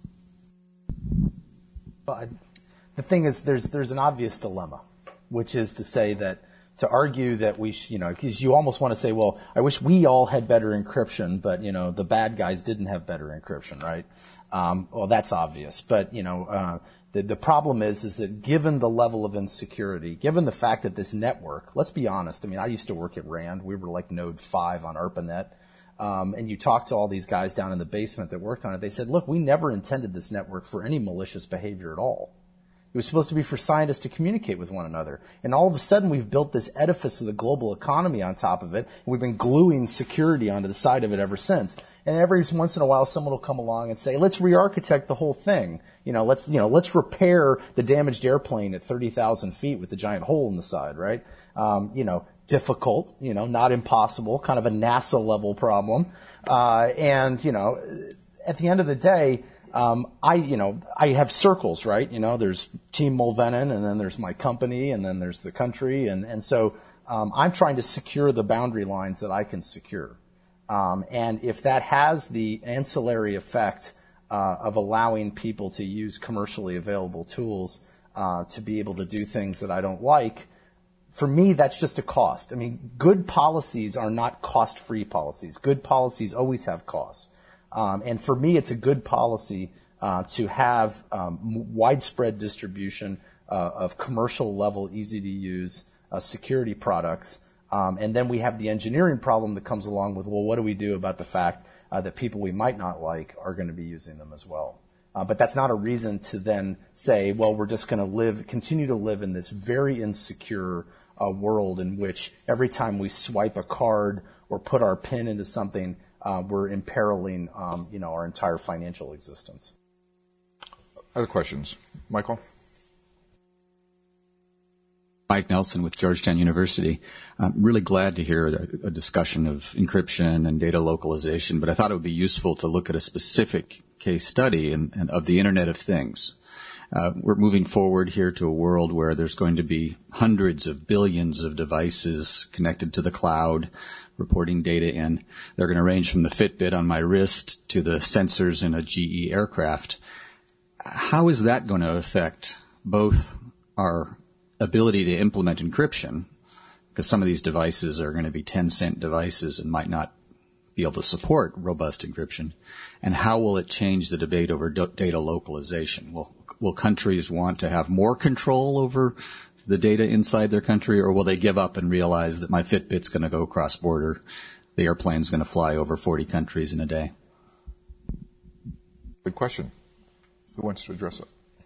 Well, the thing is, there's an obvious dilemma, which is to say that to argue that we, because you almost want to say, well, I wish we all had better encryption, but the bad guys didn't have better encryption, right? Well, that's obvious, but the problem is that given the level of insecurity, given the fact that this network, let's be honest. I used to work at RAND. We were like Node 5 on ARPANET. And you talk to all these guys down in the basement that worked on it. They said, look, we never intended this network for any malicious behavior at all. It was supposed to be for scientists to communicate with one another. And all of a sudden, we've built this edifice of the global economy on top of it, and we've been gluing security onto the side of it ever since. And every once in a while, someone will come along and say, let's re-architect the whole thing. Let's repair the damaged airplane at 30,000 feet with the giant hole in the side, right? Difficult, not impossible, kind of a NASA-level problem. At the end of the day, I have circles, right? There's Team Mulvenin, and then there's my company, and then there's the country, and so I'm trying to secure the boundary lines that I can secure. And if that has the ancillary effect of allowing people to use commercially available tools to be able to do things that I don't like, for me, that's just a cost. I mean, good policies are not cost-free policies. Good policies always have costs. And for me, it's a good policy to have widespread distribution of commercial-level, easy-to-use security products. And then we have the engineering problem that comes along with, well, what do we do about the fact that people we might not like are going to be using them as well? But that's not a reason to then say, well, we're just going to continue to live in this very insecure world in which every time we swipe a card or put our PIN into something, we're imperiling, our entire financial existence. Other questions? Michael? Mike Nelson with Georgetown University. I'm really glad to hear a discussion of encryption and data localization, but I thought it would be useful to look at a specific case study and of the Internet of Things. We're moving forward here to a world where there's going to be hundreds of billions of devices connected to the cloud, reporting data in. They're going to range from the Fitbit on my wrist to the sensors in a GE aircraft. How is that going to affect both our ability to implement encryption, because some of these devices are going to be 10-cent devices and might not be able to support robust encryption, and how will it change the debate over data localization? Will countries want to have more control over the data inside their country, or will they give up and realize that my Fitbit's going to go cross-border, the airplane's going to fly over 40 countries in a day? Good question. Who wants to address it?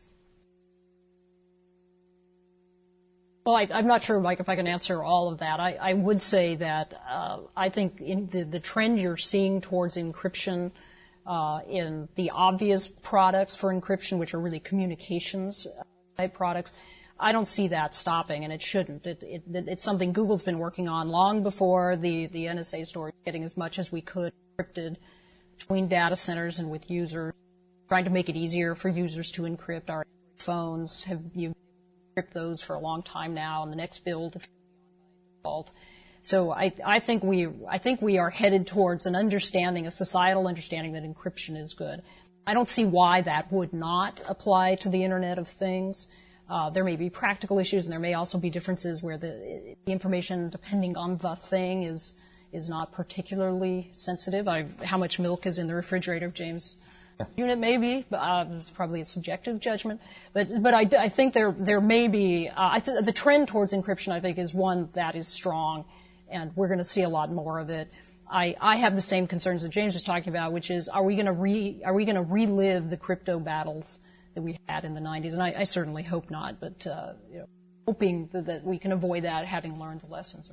Well, I'm not sure, Mike, if I can answer all of that. I would say that I think in the trend you're seeing towards encryption in the obvious products for encryption, which are really communications type products, I don't see that stopping, and it shouldn't. It's something Google's been working on long before the NSA story, getting as much as we could encrypted between data centers and with users, trying to make it easier for users to encrypt. Our phones have encrypt those for a long time now, and the next build is default. So I think we are headed towards an understanding, a societal understanding that encryption is good. I don't see why that would not apply to the Internet of Things. There may be practical issues, and there may also be differences where the information, depending on the thing, is not particularly sensitive. How much milk is in the refrigerator, James? Unit maybe, it's probably a subjective judgment, but I think there may be the trend towards encryption. I think is one that is strong, and we're going to see a lot more of it. I have the same concerns that James was talking about, which is are we going to relive the crypto battles that we had in the 90s? And I certainly hope not, but hoping that we can avoid that, having learned the lessons.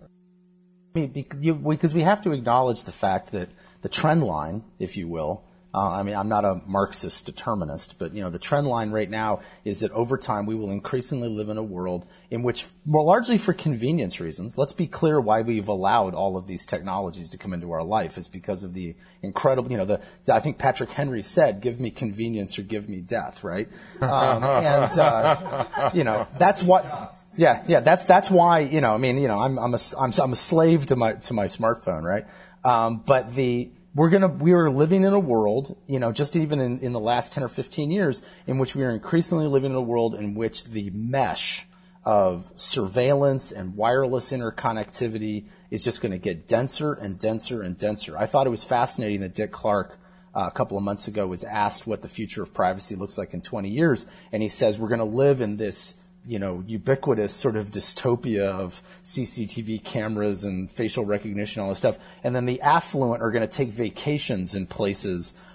Because we have to acknowledge the fact that the trend line, if you will. I'm not a Marxist determinist, but the trend line right now is that over time we will increasingly live in a world in which, well, largely for convenience reasons, let's be clear why we've allowed all of these technologies to come into our life is because of the incredible, I think Patrick Henry said, "Give me convenience or give me death," right? That's what, that's why, I'm a slave to my smartphone, right? But we are living in a world, just even in the last 10 or 15 years, in which we are increasingly living in a world in which the mesh of surveillance and wireless interconnectivity is just going to get denser and denser and denser. I thought it was fascinating that Dick Clark a couple of months ago was asked what the future of privacy looks like in 20 years, and he says we're going to live in this ubiquitous sort of dystopia of CCTV cameras and facial recognition, all this stuff. And then the affluent are going to take vacations in places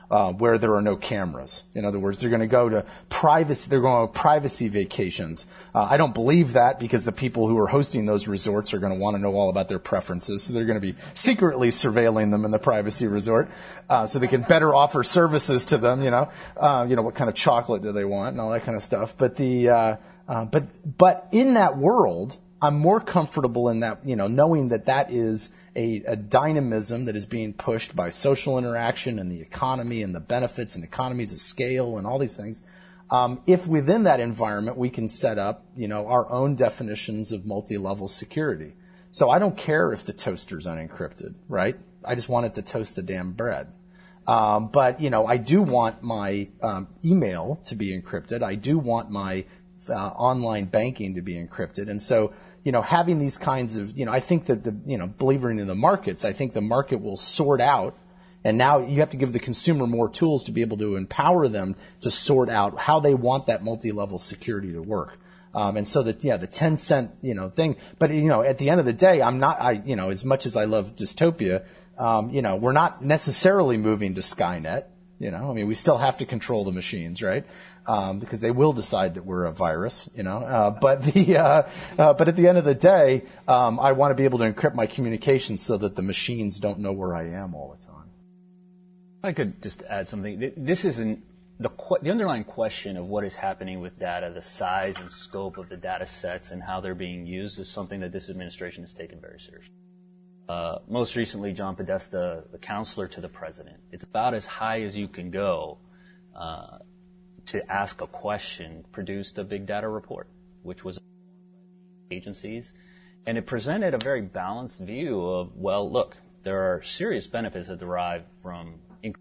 where there are no cameras. In other words, they're going to go to privacy. They're going to privacy vacations. I don't believe that, because the people who are hosting those resorts are going to want to know all about their preferences. So they're going to be secretly surveilling them in the privacy resort, so they can better offer services to them. What kind of chocolate do they want and all that kind of stuff. But but in that world, I'm more comfortable in that, knowing that is a dynamism that is being pushed by social interaction and the economy and the benefits and economies of scale and all these things. If within that environment we can set up, our own definitions of multi-level security. So I don't care if the toaster's unencrypted, right? I just want it to toast the damn bread. But I do want my email to be encrypted. I do want my online banking to be encrypted. And so, having these kinds of, I think that believing in the markets, I think the market will sort out. And now you have to give the consumer more tools to be able to empower them to sort out how they want that multi-level security to work. And so that, the 10 cent, thing. But, at the end of the day, as much as I love dystopia, we're not necessarily moving to Skynet. We still have to control the machines, right? Because they will decide that we're a virus, but at the end of the day, I want to be able to encrypt my communications so that the machines don't know where I am all the time. I could just add something. This isn't the underlying question of what is happening with data, the size and scope of the data sets and how they're being used is something that this administration has taken very seriously. Most recently, John Podesta, the counselor to the president, it's about as high as you can go to ask a question, produced a big data report, which was agencies, and it presented a very balanced view of, well, look, there are serious benefits that derive from increase.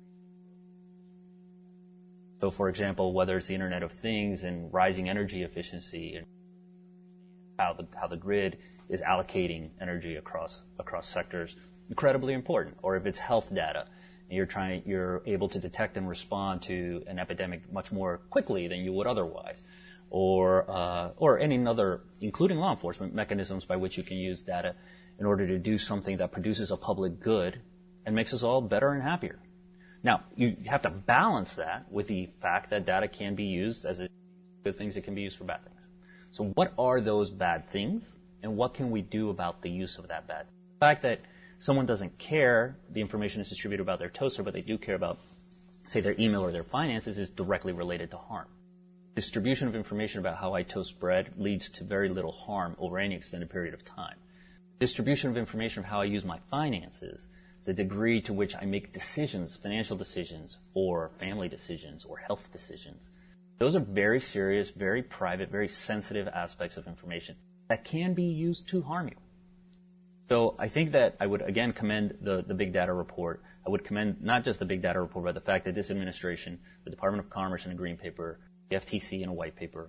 So, for example, whether it's the Internet of Things and rising energy efficiency and how the grid is allocating energy across sectors, incredibly important. Or if it's health data, and you're able to detect and respond to an epidemic much more quickly than you would otherwise, or any other, including law enforcement mechanisms by which you can use data in order to do something that produces a public good and makes us all better and happier. Now, you have to balance that with the fact that data can be used as good things, it can be used for bad things. So what are those bad things, and what can we do about the use of that bad thing? The fact that someone doesn't care the information is distributed about their toaster, but they do care about, say, their email or their finances is directly related to harm. Distribution of information about how I toast bread leads to very little harm over any extended period of time. Distribution of information of how I use my finances, the degree to which I make decisions, financial decisions, or family decisions, or health decisions, those are very serious, very private, very sensitive aspects of information that can be used to harm you. So I think that I would, again, commend the big data report. I would commend not just the big data report, but the fact that this administration, the Department of Commerce in a green paper, the FTC in a white paper,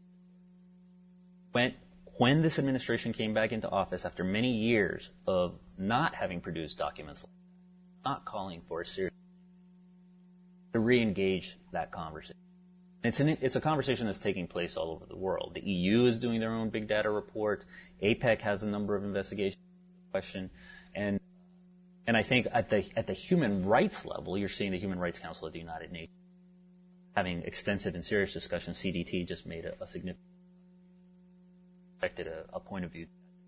when this administration came back into office after many years of not having produced documents, not calling for a serious, to re-engage that conversation. It's a conversation that's taking place all over the world. The EU is doing their own big data report. APEC has a number of investigations on the question. And I think at the human rights level, you're seeing the Human Rights Council of the United Nations having extensive and serious discussions. CDT just made a significant, a point of view.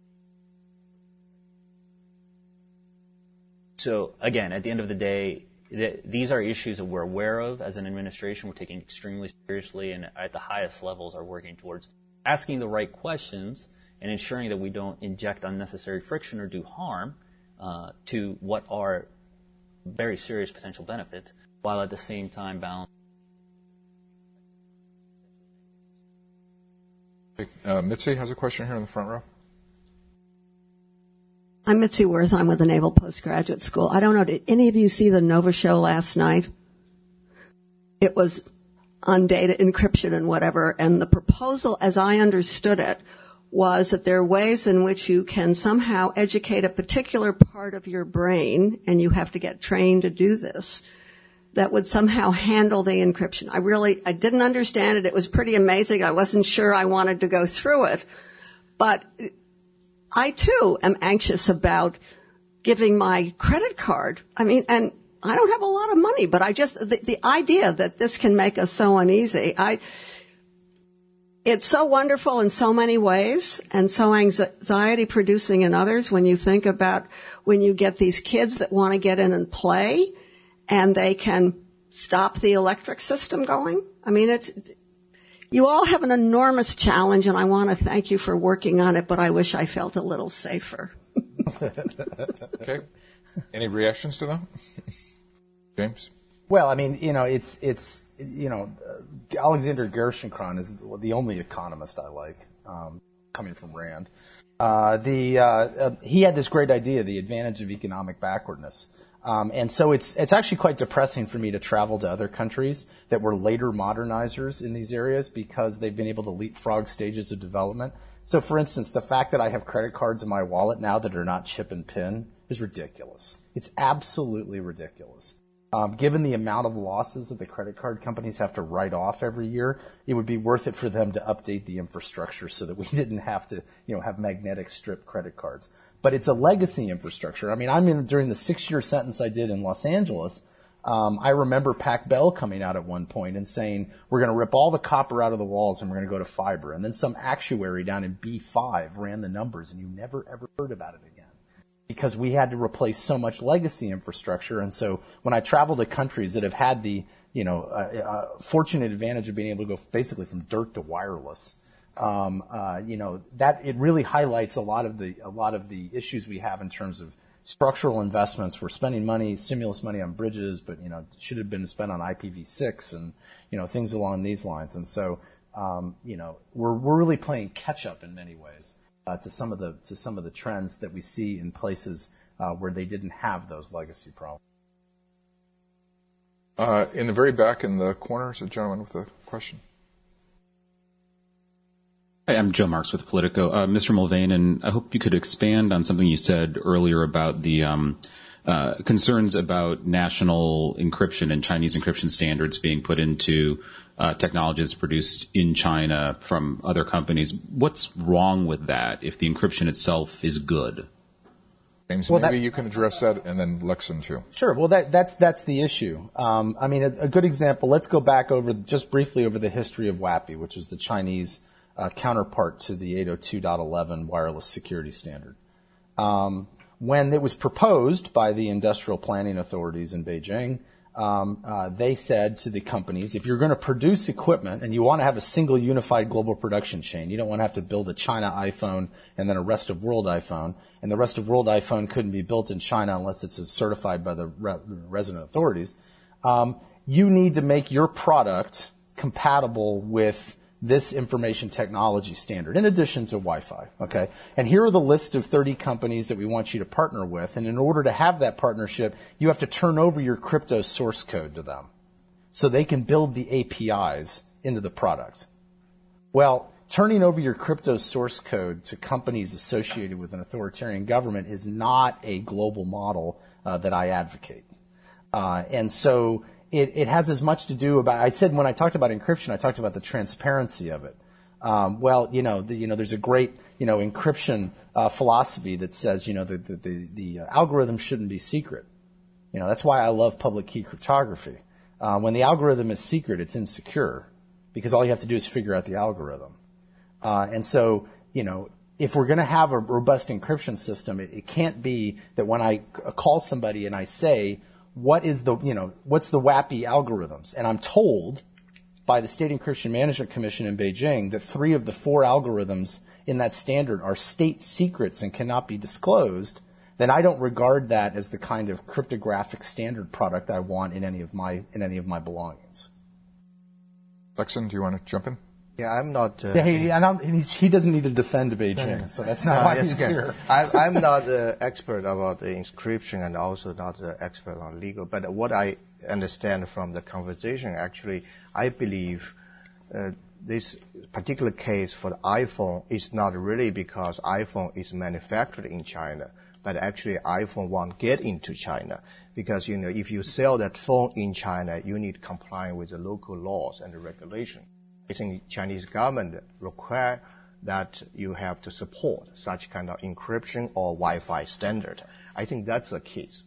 So again, at the end of the day, these are issues that we're aware of as an administration. We're taking extremely seriously, and at the highest levels are working towards asking the right questions and ensuring that we don't inject unnecessary friction or do harm to what are very serious potential benefits, while at the same time balancing. Mitzi has a question here in the front row. I'm Mitzi Worth. I'm with the Naval Postgraduate School. I don't know, did any of you see the Nova show last night? It was on data encryption and whatever, and the proposal, as I understood it, was that there are ways in which you can somehow educate a particular part of your brain, and you have to get trained to do this, that would somehow handle the encryption. I didn't understand it. It was pretty amazing. I wasn't sure I wanted to go through it, but I too am anxious about giving my credit card. I mean, and I don't have a lot of money, but the idea that this can make us so uneasy, it's so wonderful in so many ways and so anxiety producing in others when you think about when you get these kids that want to get in and play and they can stop the electric system going. I mean, you all have an enormous challenge, and I want to thank you for working on it, but I wish I felt a little safer. Okay. Any reactions to that? James? Well, I mean, Alexander Gerschenkron is the only economist I like, coming from Rand. He had this great idea, the advantage of economic backwardness. And so it's actually quite depressing for me to travel to other countries that were later modernizers in these areas because they've been able to leapfrog stages of development. So, for instance, the fact that I have credit cards in my wallet now that are not chip and PIN is ridiculous. It's absolutely ridiculous. Given the amount of losses that the credit card companies have to write off every year, it would be worth it for them to update the infrastructure so that we didn't have to, have magnetic strip credit cards. But it's a legacy infrastructure. I mean, during the 6-year sentence I did in Los Angeles, I remember Pac Bell coming out at one point and saying, we're going to rip all the copper out of the walls and we're going to go to fiber. And then some actuary down in B5 ran the numbers and you never ever heard about it again because we had to replace so much legacy infrastructure. And so when I travel to countries that have had the, fortunate advantage of being able to go basically from dirt to wireless, that it really highlights a lot of the issues we have in terms of structural investments. We're spending money, stimulus money on bridges, but should have been spent on IPv6 and things along these lines. And so we're really playing catch up in many ways to some of the trends that we see in places where they didn't have those legacy problems. In the very back in the corner is a gentleman with a question. Hi, I'm Joe Marks with Politico. Mr. Mulvaney, and I hope you could expand on something you said earlier about the concerns about national encryption and Chinese encryption standards being put into technologies produced in China from other companies. What's wrong with that if the encryption itself is good? James, maybe you can address that, and then Lexon too. Sure. Well, that's the issue. A good example. Let's go back just briefly over the history of WAPI, which is the Chinese counterpart to the 802.11 wireless security standard. When it was proposed by the industrial planning authorities in Beijing, they said to the companies, if you're going to produce equipment and you want to have a single unified global production chain, you don't want to have to build a China iPhone and then a rest of world iPhone, and the rest of world iPhone couldn't be built in China unless it's certified by the resident authorities, you need to make your product compatible with this information technology standard, in addition to Wi-Fi, okay? And here are the list of 30 companies that we want you to partner with, and in order to have that partnership, you have to turn over your crypto source code to them so they can build the APIs into the product. Well, turning over your crypto source code to companies associated with an authoritarian government is not a global model that I advocate. And so it has as much to do about, I said when I talked about encryption, I talked about the transparency of it. There's a great, encryption philosophy that says, the algorithm shouldn't be secret. That's why I love public key cryptography. When the algorithm is secret, it's insecure because all you have to do is figure out the algorithm. And so, if we're going to have a robust encryption system, it can't be that when I call somebody and I say, what's the WAPI algorithms? And I'm told by the State Encryption Management Commission in Beijing that 3 of the 4 algorithms in that standard are state secrets and cannot be disclosed, then I don't regard that as the kind of cryptographic standard product I want in any of my belongings. Lexon, do you want to jump in? Yeah, I'm not. He doesn't need to defend Beijing, so that's not why he's here. I'm not an expert about the encryption and also not an expert on legal. But what I understand from the conversation, actually, I believe this particular case for the iPhone is not really because iPhone is manufactured in China, but actually iPhone won't get into China because, if you sell that phone in China, you need to comply with the local laws and the regulation. I think Chinese government require that you have to support such kind of encryption or Wi-Fi standard. I think that's the case.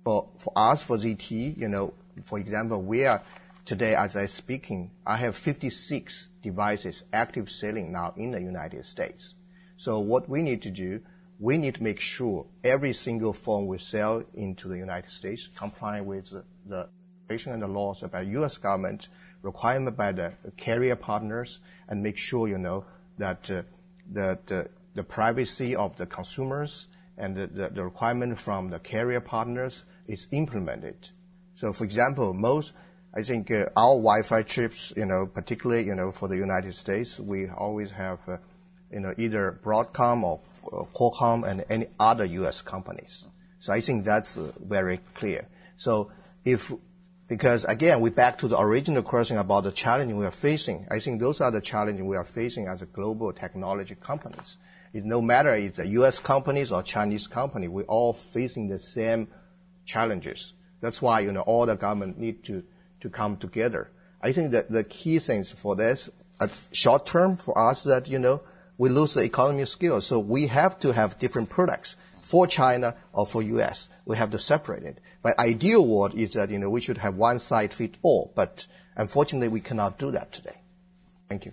for us, for ZTE, for example, we are today, as I'm speaking, I have 56 devices active selling now in the United States. So what we need to do, we need to make sure every single phone we sell into the United States complying with the regulation and the laws about U.S. government, requirement by the carrier partners, and make sure, that the privacy of the consumers and the requirement from the carrier partners is implemented. So, for example, I think our Wi-Fi chips, particularly, for the United States, we always have, either Broadcom or Qualcomm and any other U.S. companies. So I think that's very clear. So because again, we're back to the original question about the challenge we are facing. I think those are the challenges we are facing as a global technology companies. No matter it's a U.S. companies or Chinese company, we're all facing the same challenges. That's why, all the government need to come together. I think that the key things for this, at short term for us that, we lose the economy of scale. So we have to have different products for China or for U.S. We have to separate it. But ideal world is that, we should have one size fit all. But unfortunately, we cannot do that today. Thank you.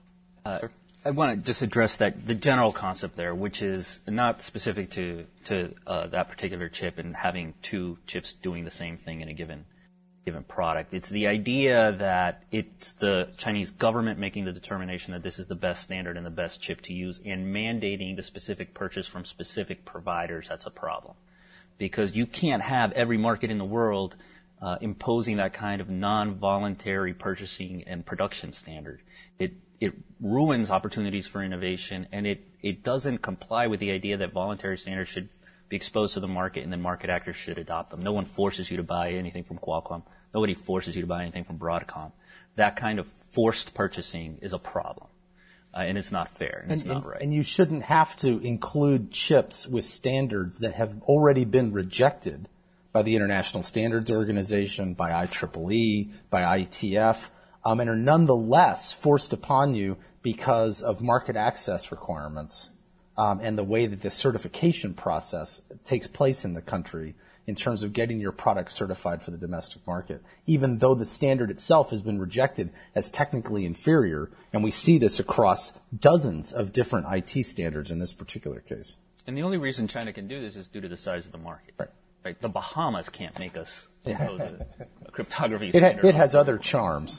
I want to just address the general concept there, which is not specific to that particular chip and having two chips doing the same thing in a given product. It's the idea that it's the Chinese government making the determination that this is the best standard and the best chip to use, and mandating the specific purchase from specific providers. That's a problem, because you can't have every market in the world imposing that kind of non-voluntary purchasing and production standard. It ruins opportunities for innovation, and it doesn't comply with the idea that voluntary standards should be exposed to the market and then market actors should adopt them. No one forces you to buy anything from Qualcomm. Nobody forces you to buy anything from Broadcom. That kind of forced purchasing is a problem, and it's not fair, and it's not right. And you shouldn't have to include chips with standards that have already been rejected by the International Standards Organization, by IEEE, by IETF, and are nonetheless forced upon you because of market access requirements and the way that the certification process takes place in the country in terms of getting your product certified for the domestic market, even though the standard itself has been rejected as technically inferior. And we see this across dozens of different IT standards in this particular case. And the only reason China can do this is due to the size of the market. Right. The Bahamas can't make us impose a cryptography standard. It has other charms.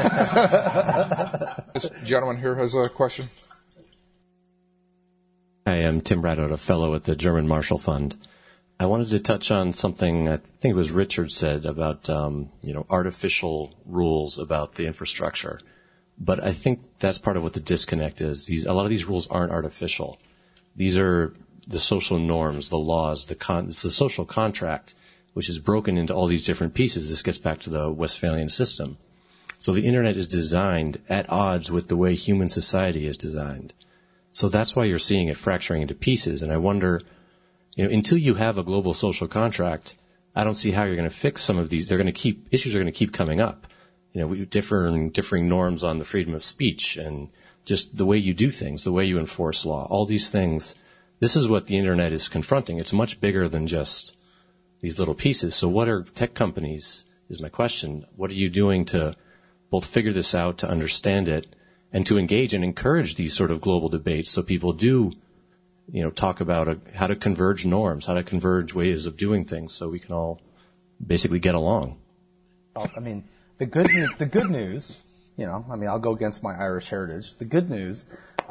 This gentleman here has a question. Hi, I'm Tim Braddock, a fellow at the German Marshall Fund. I wanted to touch on something I think it was Richard said about artificial rules about the infrastructure. But I think that's part of what the disconnect is. A lot of these rules aren't artificial. These are the social norms, the laws, it's the social contract, which is broken into all these different pieces. This gets back to the Westphalian system. So the internet is designed at odds with the way human society is designed. So that's why you're seeing it fracturing into pieces. And I wonder, until you have a global social contract, I don't see how you're going to fix some of these. Issues are going to keep coming up. Differing norms on the freedom of speech and just the way you do things, the way you enforce law, all these things. This is what the internet is confronting. It's much bigger than just these little pieces. So what are tech companies, is my question, what are you doing to both figure this out, to understand it, and to engage and encourage these sort of global debates so people do, talk about how to converge norms, how to converge ways of doing things so we can all basically get along? Well, the good news, I'll go against my Irish heritage. The good news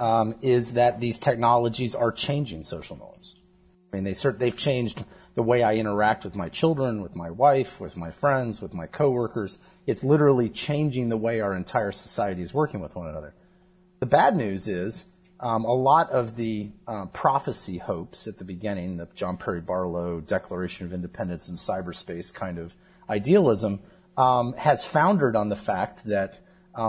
is that these technologies are changing social norms. They've changed the way I interact with my children, with my wife, with my friends, with my coworkers. It's literally changing the way our entire society is working with one another. The bad news is a lot of the prophecy hopes at the beginning, the John Perry Barlow Declaration of Independence in cyberspace kind of idealism, has foundered on the fact that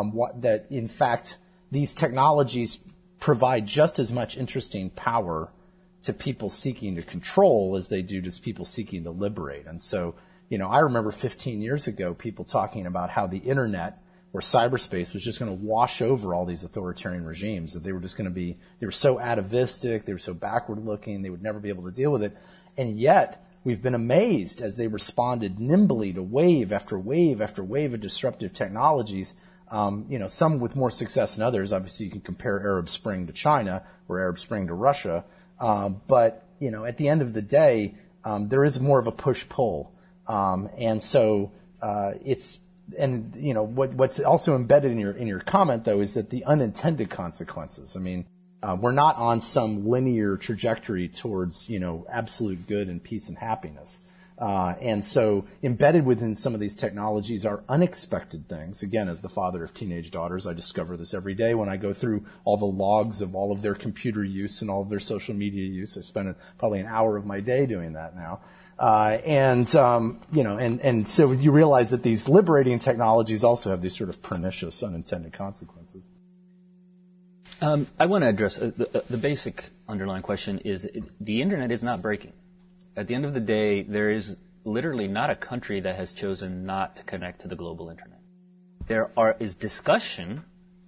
in fact these technologies provide just as much interesting power to people seeking to control as they do to people seeking to liberate. And so, I remember 15 years ago people talking about how the internet or cyberspace was just going to wash over all these authoritarian regimes, that they were so atavistic, they were so backward looking, they would never be able to deal with it. And yet, we've been amazed as they responded nimbly to wave after wave after wave of disruptive technologies. Some with more success than others. Obviously, you can compare Arab Spring to China or Arab Spring to Russia. But at the end of the day, there is more of a push-pull. What's also embedded in your comment, though, is that the unintended consequences. I mean, we're not on some linear trajectory towards, absolute good and peace and happiness. And so embedded within some of these technologies are unexpected things. Again, as the father of teenage daughters, I discover this every day when I go through all the logs of all of their computer use and all of their social media use. I spend probably an hour of my day doing that now. And so you realize that these liberating technologies also have these sort of pernicious unintended consequences. I want to address the basic underlying question is the internet is not breaking. At the end of the day, there is literally not a country that has chosen not to connect to the global internet. There is discussion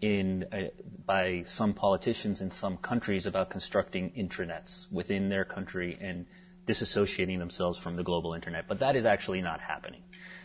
by some politicians in some countries about constructing intranets within their country and disassociating themselves from the global internet, but that is actually not happening.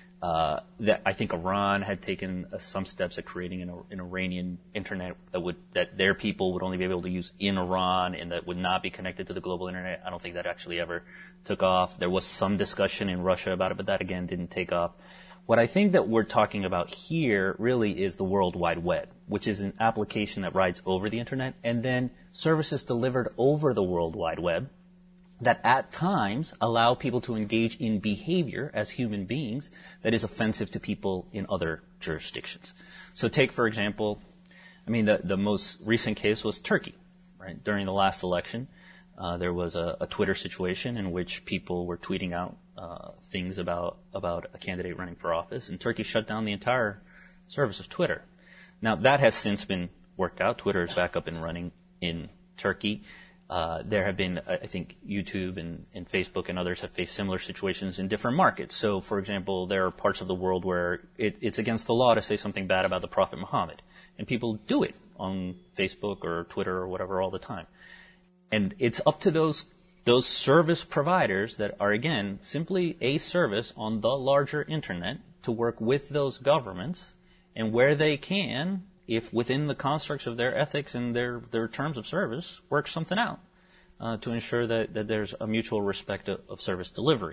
I think Iran had taken some steps at creating an Iranian internet that their people would only be able to use in Iran and that would not be connected to the global internet. I don't think that actually ever took off. There was some discussion in Russia about it, but that again didn't take off. What I think that we're talking about here really is the World Wide Web, which is an application that rides over the internet and then services delivered over the World Wide Web that at times allow people to engage in behavior as human beings that is offensive to people in other jurisdictions. So take, for example, the most recent case was Turkey, right? During the last election, there was a Twitter situation in which people were tweeting out things about a candidate running for office, and Turkey shut down the entire service of Twitter. Now, that has since been worked out. Twitter is back up and running in Turkey. There have been, I think, YouTube and Facebook and others have faced similar situations in different markets. So, for example, there are parts of the world where it's against the law to say something bad about the Prophet Muhammad. And people do it on Facebook or Twitter or whatever all the time. And it's up to those service providers that are, again, simply a service on the larger internet to work with those governments and where they can, if within the constructs of their ethics and their terms of service, work something out to ensure that there's a mutual respect of service delivery.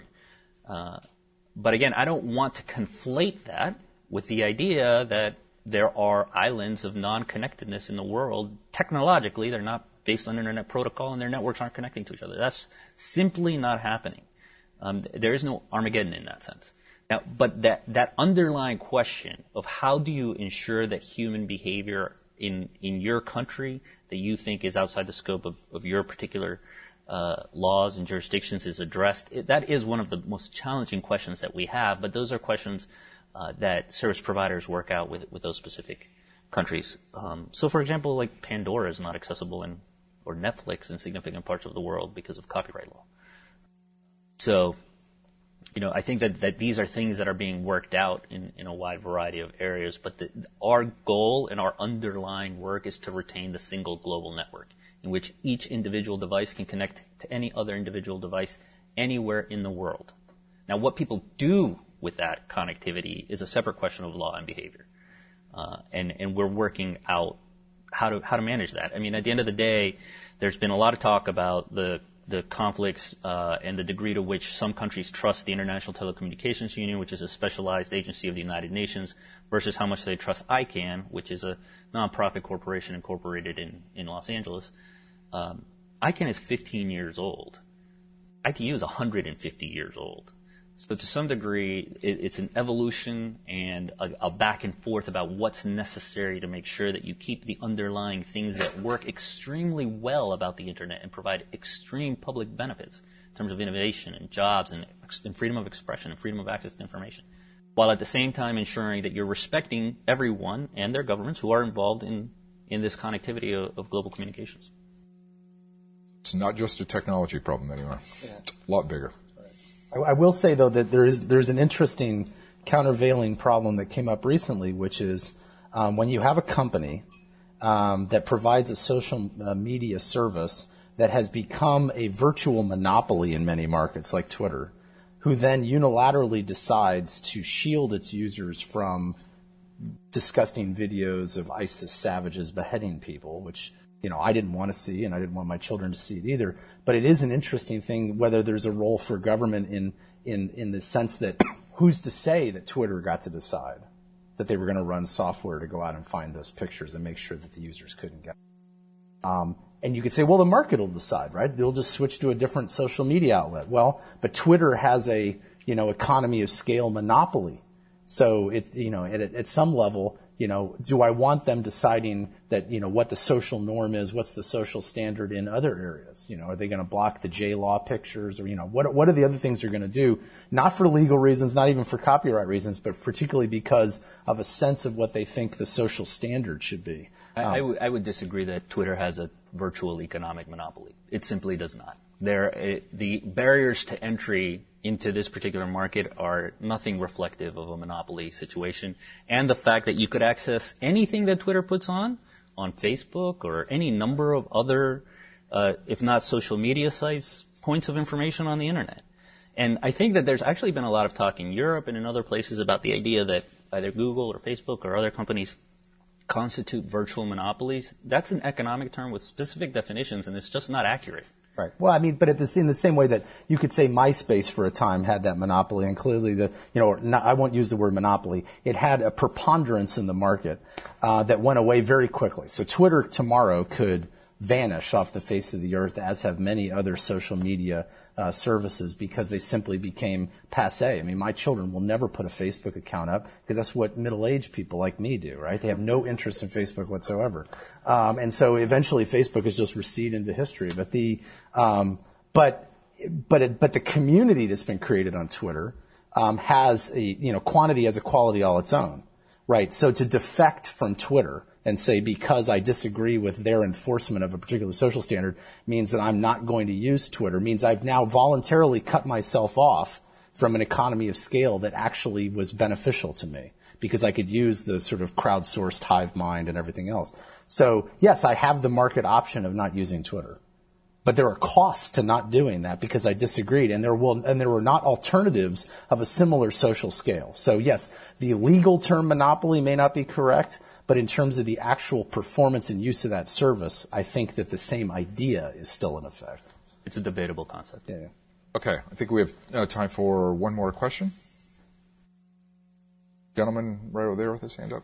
But again, I don't want to conflate that with the idea that there are islands of non-connectedness in the world. Technologically, they're not based on internet protocol and their networks aren't connecting to each other. That's simply not happening. There is no Armageddon in that sense. Now, but that underlying question of how do you ensure that human behavior in your country that you think is outside the scope of your particular laws and jurisdictions is addressed, that is one of the most challenging questions that we have, but those are questions that service providers work out with those specific countries. So, for example, like Pandora is not accessible or Netflix in significant parts of the world because of copyright law. So, I think that these are things that are being worked out in a wide variety of areas, but our goal and our underlying work is to retain the single global network in which each individual device can connect to any other individual device anywhere in the world. Now, what people do with that connectivity is a separate question of law and behavior. And we're working out how to manage that. I mean, at the end of the day, there's been a lot of talk about the conflicts and the degree to which some countries trust the International Telecommunications Union, which is a specialized agency of the United Nations, versus how much they trust ICANN, which is a nonprofit corporation incorporated in Los Angeles. ICANN is 15 years old. ITU is 150 years old. So to some degree, it's an evolution and a back and forth about what's necessary to make sure that you keep the underlying things that work extremely well about the internet and provide extreme public benefits in terms of innovation and jobs and freedom of expression and freedom of access to information, while at the same time ensuring that you're respecting everyone and their governments who are involved in this connectivity of global communications. It's not just a technology problem anymore. Yeah. It's a lot bigger. I will say, though, that there's an interesting countervailing problem that came up recently, which is when you have a company that provides a social media service that has become a virtual monopoly in many markets, like Twitter, who then unilaterally decides to shield its users from disgusting videos of ISIS savages beheading people, which, I didn't want to see, and I didn't want my children to see it either. But it is an interesting thing whether there's a role for government in the sense that who's to say that Twitter got to decide that they were going to run software to go out and find those pictures and make sure that the users couldn't get them. And you could say, well, the market will decide, right? They'll just switch to a different social media outlet. Well, but Twitter has a, economy of scale monopoly. So it's, at some level, do I want them deciding that, what the social norm is, what's the social standard in other areas? Are they going to block the J-Law pictures, or, what are the other things they're going to do? Not for legal reasons, not even for copyright reasons, but particularly because of a sense of what they think the social standard should be. I would disagree that Twitter has a virtual economic monopoly. It simply does not. The barriers to entry into this particular market are nothing reflective of a monopoly situation. And the fact that you could access anything that Twitter puts on Facebook or any number of other, if not social media sites, points of information on the internet. And I think that there's actually been a lot of talk in Europe and in other places about the idea that either Google or Facebook or other companies constitute virtual monopolies. That's an economic term with specific definitions, and it's just not accurate. Right. Well, but in the same way that you could say MySpace for a time had that monopoly, and clearly I won't use the word monopoly. It had a preponderance in the market that went away very quickly. So Twitter tomorrow could vanish off the face of the earth, as have many other social media services, because they simply became passé. I mean, my children will never put a Facebook account up because that's what middle-aged people like me do, right? They have no interest in Facebook whatsoever. And so eventually Facebook is just recede into history. But the community that's been created on Twitter has quantity has a quality all its own, right? So to defect from Twitter and say, because I disagree with their enforcement of a particular social standard, means that I'm not going to use Twitter, means I've now voluntarily cut myself off from an economy of scale that actually was beneficial to me, because I could use the sort of crowdsourced hive mind and everything else. So, yes, I have the market option of not using Twitter. But there are costs to not doing that because I disagreed, and there were not alternatives of a similar social scale. So, yes, the legal term monopoly may not be correct, but in terms of the actual performance and use of that service, I think that the same idea is still in effect. It's a debatable concept. Yeah. Okay, I think we have time for one more question. Gentleman right over there with his hand up.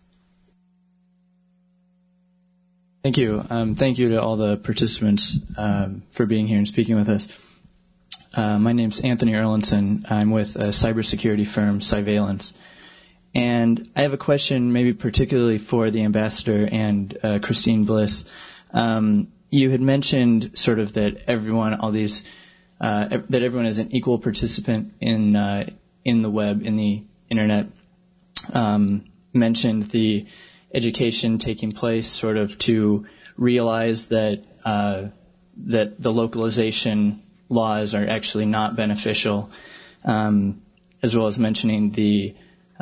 Thank you. Thank you to all the participants for being here and speaking with us. My name's Anthony Erlinson. I'm with a cybersecurity firm, Cyvalence. And I have a question maybe particularly for the ambassador and Christine Bliss. You had mentioned sort of that everyone, that everyone is an equal participant in the web, in the internet. Mentioned the education taking place sort of to realize that that the localization laws are actually not beneficial, as well as mentioning the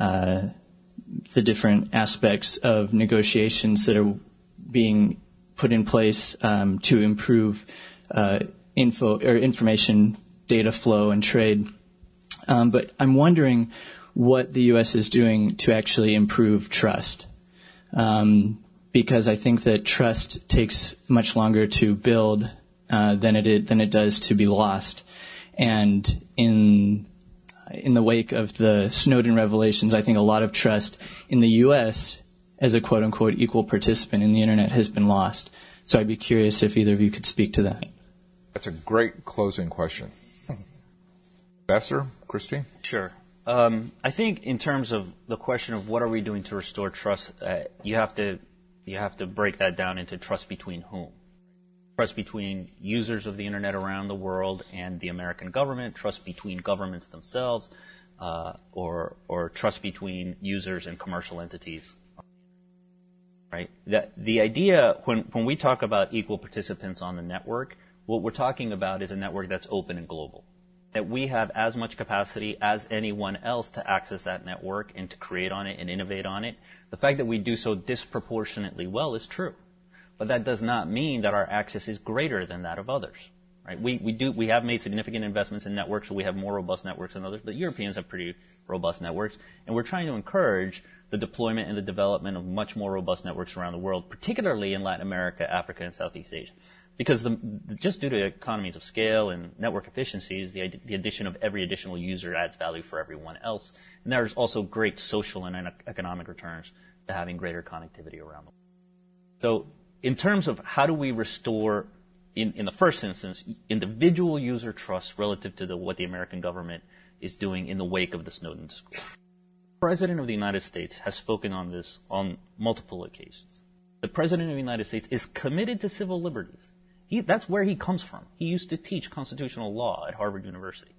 different aspects of negotiations that are being put in place to improve information data flow and trade. But I'm wondering what the U.S. is doing to actually improve trust. Because I think that trust takes much longer to build than it does to be lost. And in the wake of the Snowden revelations, I think a lot of trust in the U.S. as a quote-unquote equal participant in the internet has been lost. So I'd be curious if either of you could speak to that. That's a great closing question. Ambassador, Christine? Sure. I think in terms of the question of what are we doing to restore trust, you have to break that down into trust between whom? Trust between users of the internet around the world and the American government, trust between governments themselves, or trust between users and commercial entities. Right? The idea when we talk about equal participants on the network, what we're talking about is a network that's open and global. That we have as much capacity as anyone else to access that network and to create on it and innovate on it. The fact that we do so disproportionately well is true. But that does not mean that our access is greater than that of others. Right? We have made significant investments in networks, so we have more robust networks than others, but Europeans have pretty robust networks, and we're trying to encourage the deployment and the development of much more robust networks around the world, particularly in Latin America, Africa, and Southeast Asia. Because just due to economies of scale and network efficiencies, the addition of every additional user adds value for everyone else. And there's also great social and economic returns to having greater connectivity around the world. So in terms of how do we restore, in the first instance, individual user trust relative to what the American government is doing in the wake of the Snowden disclosure. The President of the United States has spoken on this on multiple occasions. The President of the United States is committed to civil liberties. That's where he comes from. He used to teach constitutional law at Harvard University.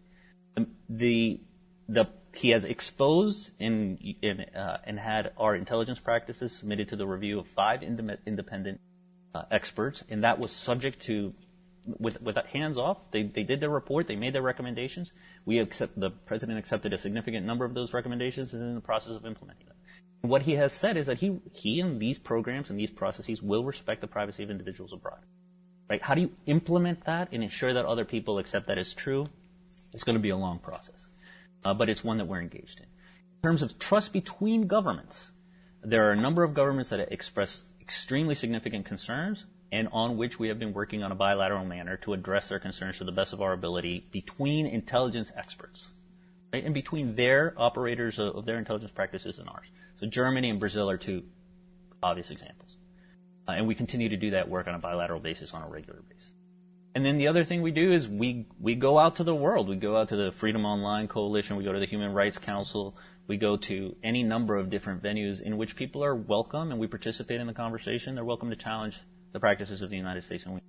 He has exposed and had our intelligence practices submitted to the review of 5 independent experts, and that was subject to, with hands off. They did their report. They made their recommendations. The President accepted a significant number of those recommendations and is in the process of implementing them. And what he has said is that he and these programs and these processes will respect the privacy of individuals abroad. Right? How do you implement that and ensure that other people accept that as true? It's going to be a long process, but it's one that we're engaged in. In terms of trust between governments, there are a number of governments that have expressed extremely significant concerns and on which we have been working on a bilateral manner to address their concerns to the best of our ability between intelligence experts, right? And between their operators of their intelligence practices and ours. So Germany and Brazil are 2 obvious examples. And we continue to do that work on a bilateral basis on a regular basis. And then the other thing we do is we go out to the world. We go out to the Freedom Online Coalition. We go to the Human Rights Council. We go to any number of different venues in which people are welcome and we participate in the conversation. They're welcome to challenge the practices of the United States. And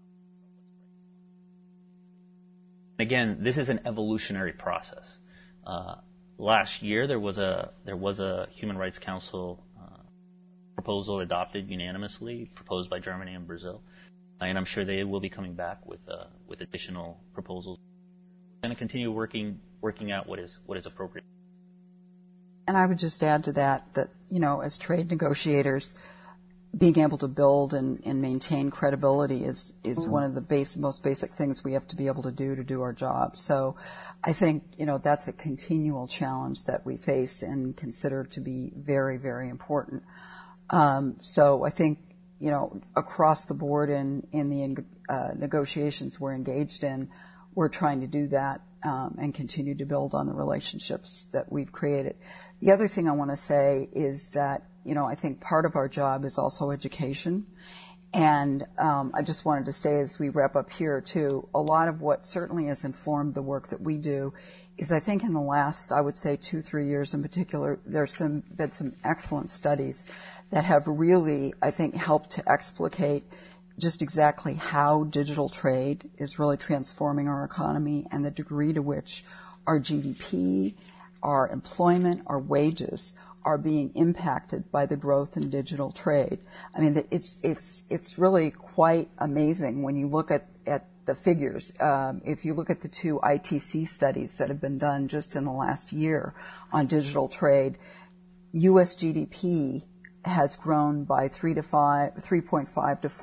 again, this is an evolutionary process. Last year there was a Human Rights Council proposal adopted unanimously, proposed by Germany and Brazil, and I'm sure they will be coming back with additional proposals. We're going to continue working out what is appropriate. And I would just add to that as trade negotiators, being able to build and maintain credibility is one of the most basic things we have to be able to do our job. So I think that's a continual challenge that we face and consider to be very, very important. So I think, across the board in the negotiations we're engaged in, we're trying to do that and continue to build on the relationships that we've created. The other thing I want to say is that, I think part of our job is also education. And I just wanted to say as we wrap up here, too, a lot of what certainly has informed the work that we do is I think in the last, I would say 2-3 years in particular, there's been some excellent studies that have really, I think, helped to explicate just exactly how digital trade is really transforming our economy and the degree to which our GDP, our employment, our wages are being impacted by the growth in digital trade. I mean, it's really quite amazing when you look at the figures. If you look at the 2 ITC studies that have been done just in the last year on digital trade, U.S. GDP has grown by 3.5 to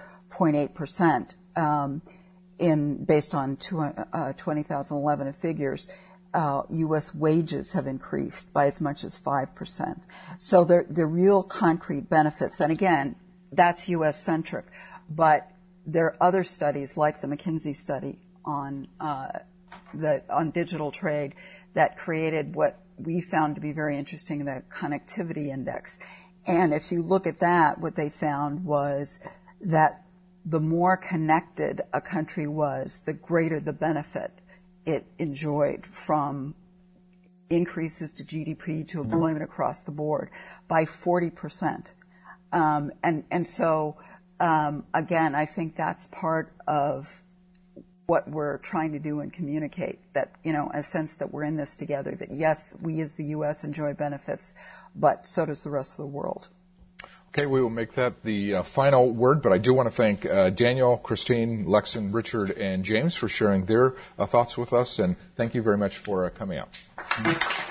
4.8% based on 2011 figures. U.S. wages have increased by as much as 5%. So the real concrete benefits, and again, that's U.S. centric, but there are other studies like the McKinsey study on digital trade that created what we found to be very interesting, the connectivity index. And if you look at that, what they found was that the more connected a country was, the greater the benefit it enjoyed from increases to GDP to employment across the board by 40%. And so, again, I think that's part of what we're trying to do and communicate, that, a sense that we're in this together, that yes, we as the U.S. enjoy benefits, but so does the rest of the world. Okay, we will make that the final word, but I do want to thank Daniel, Christine, Lexon, Richard, and James for sharing their thoughts with us, and thank you very much for coming out.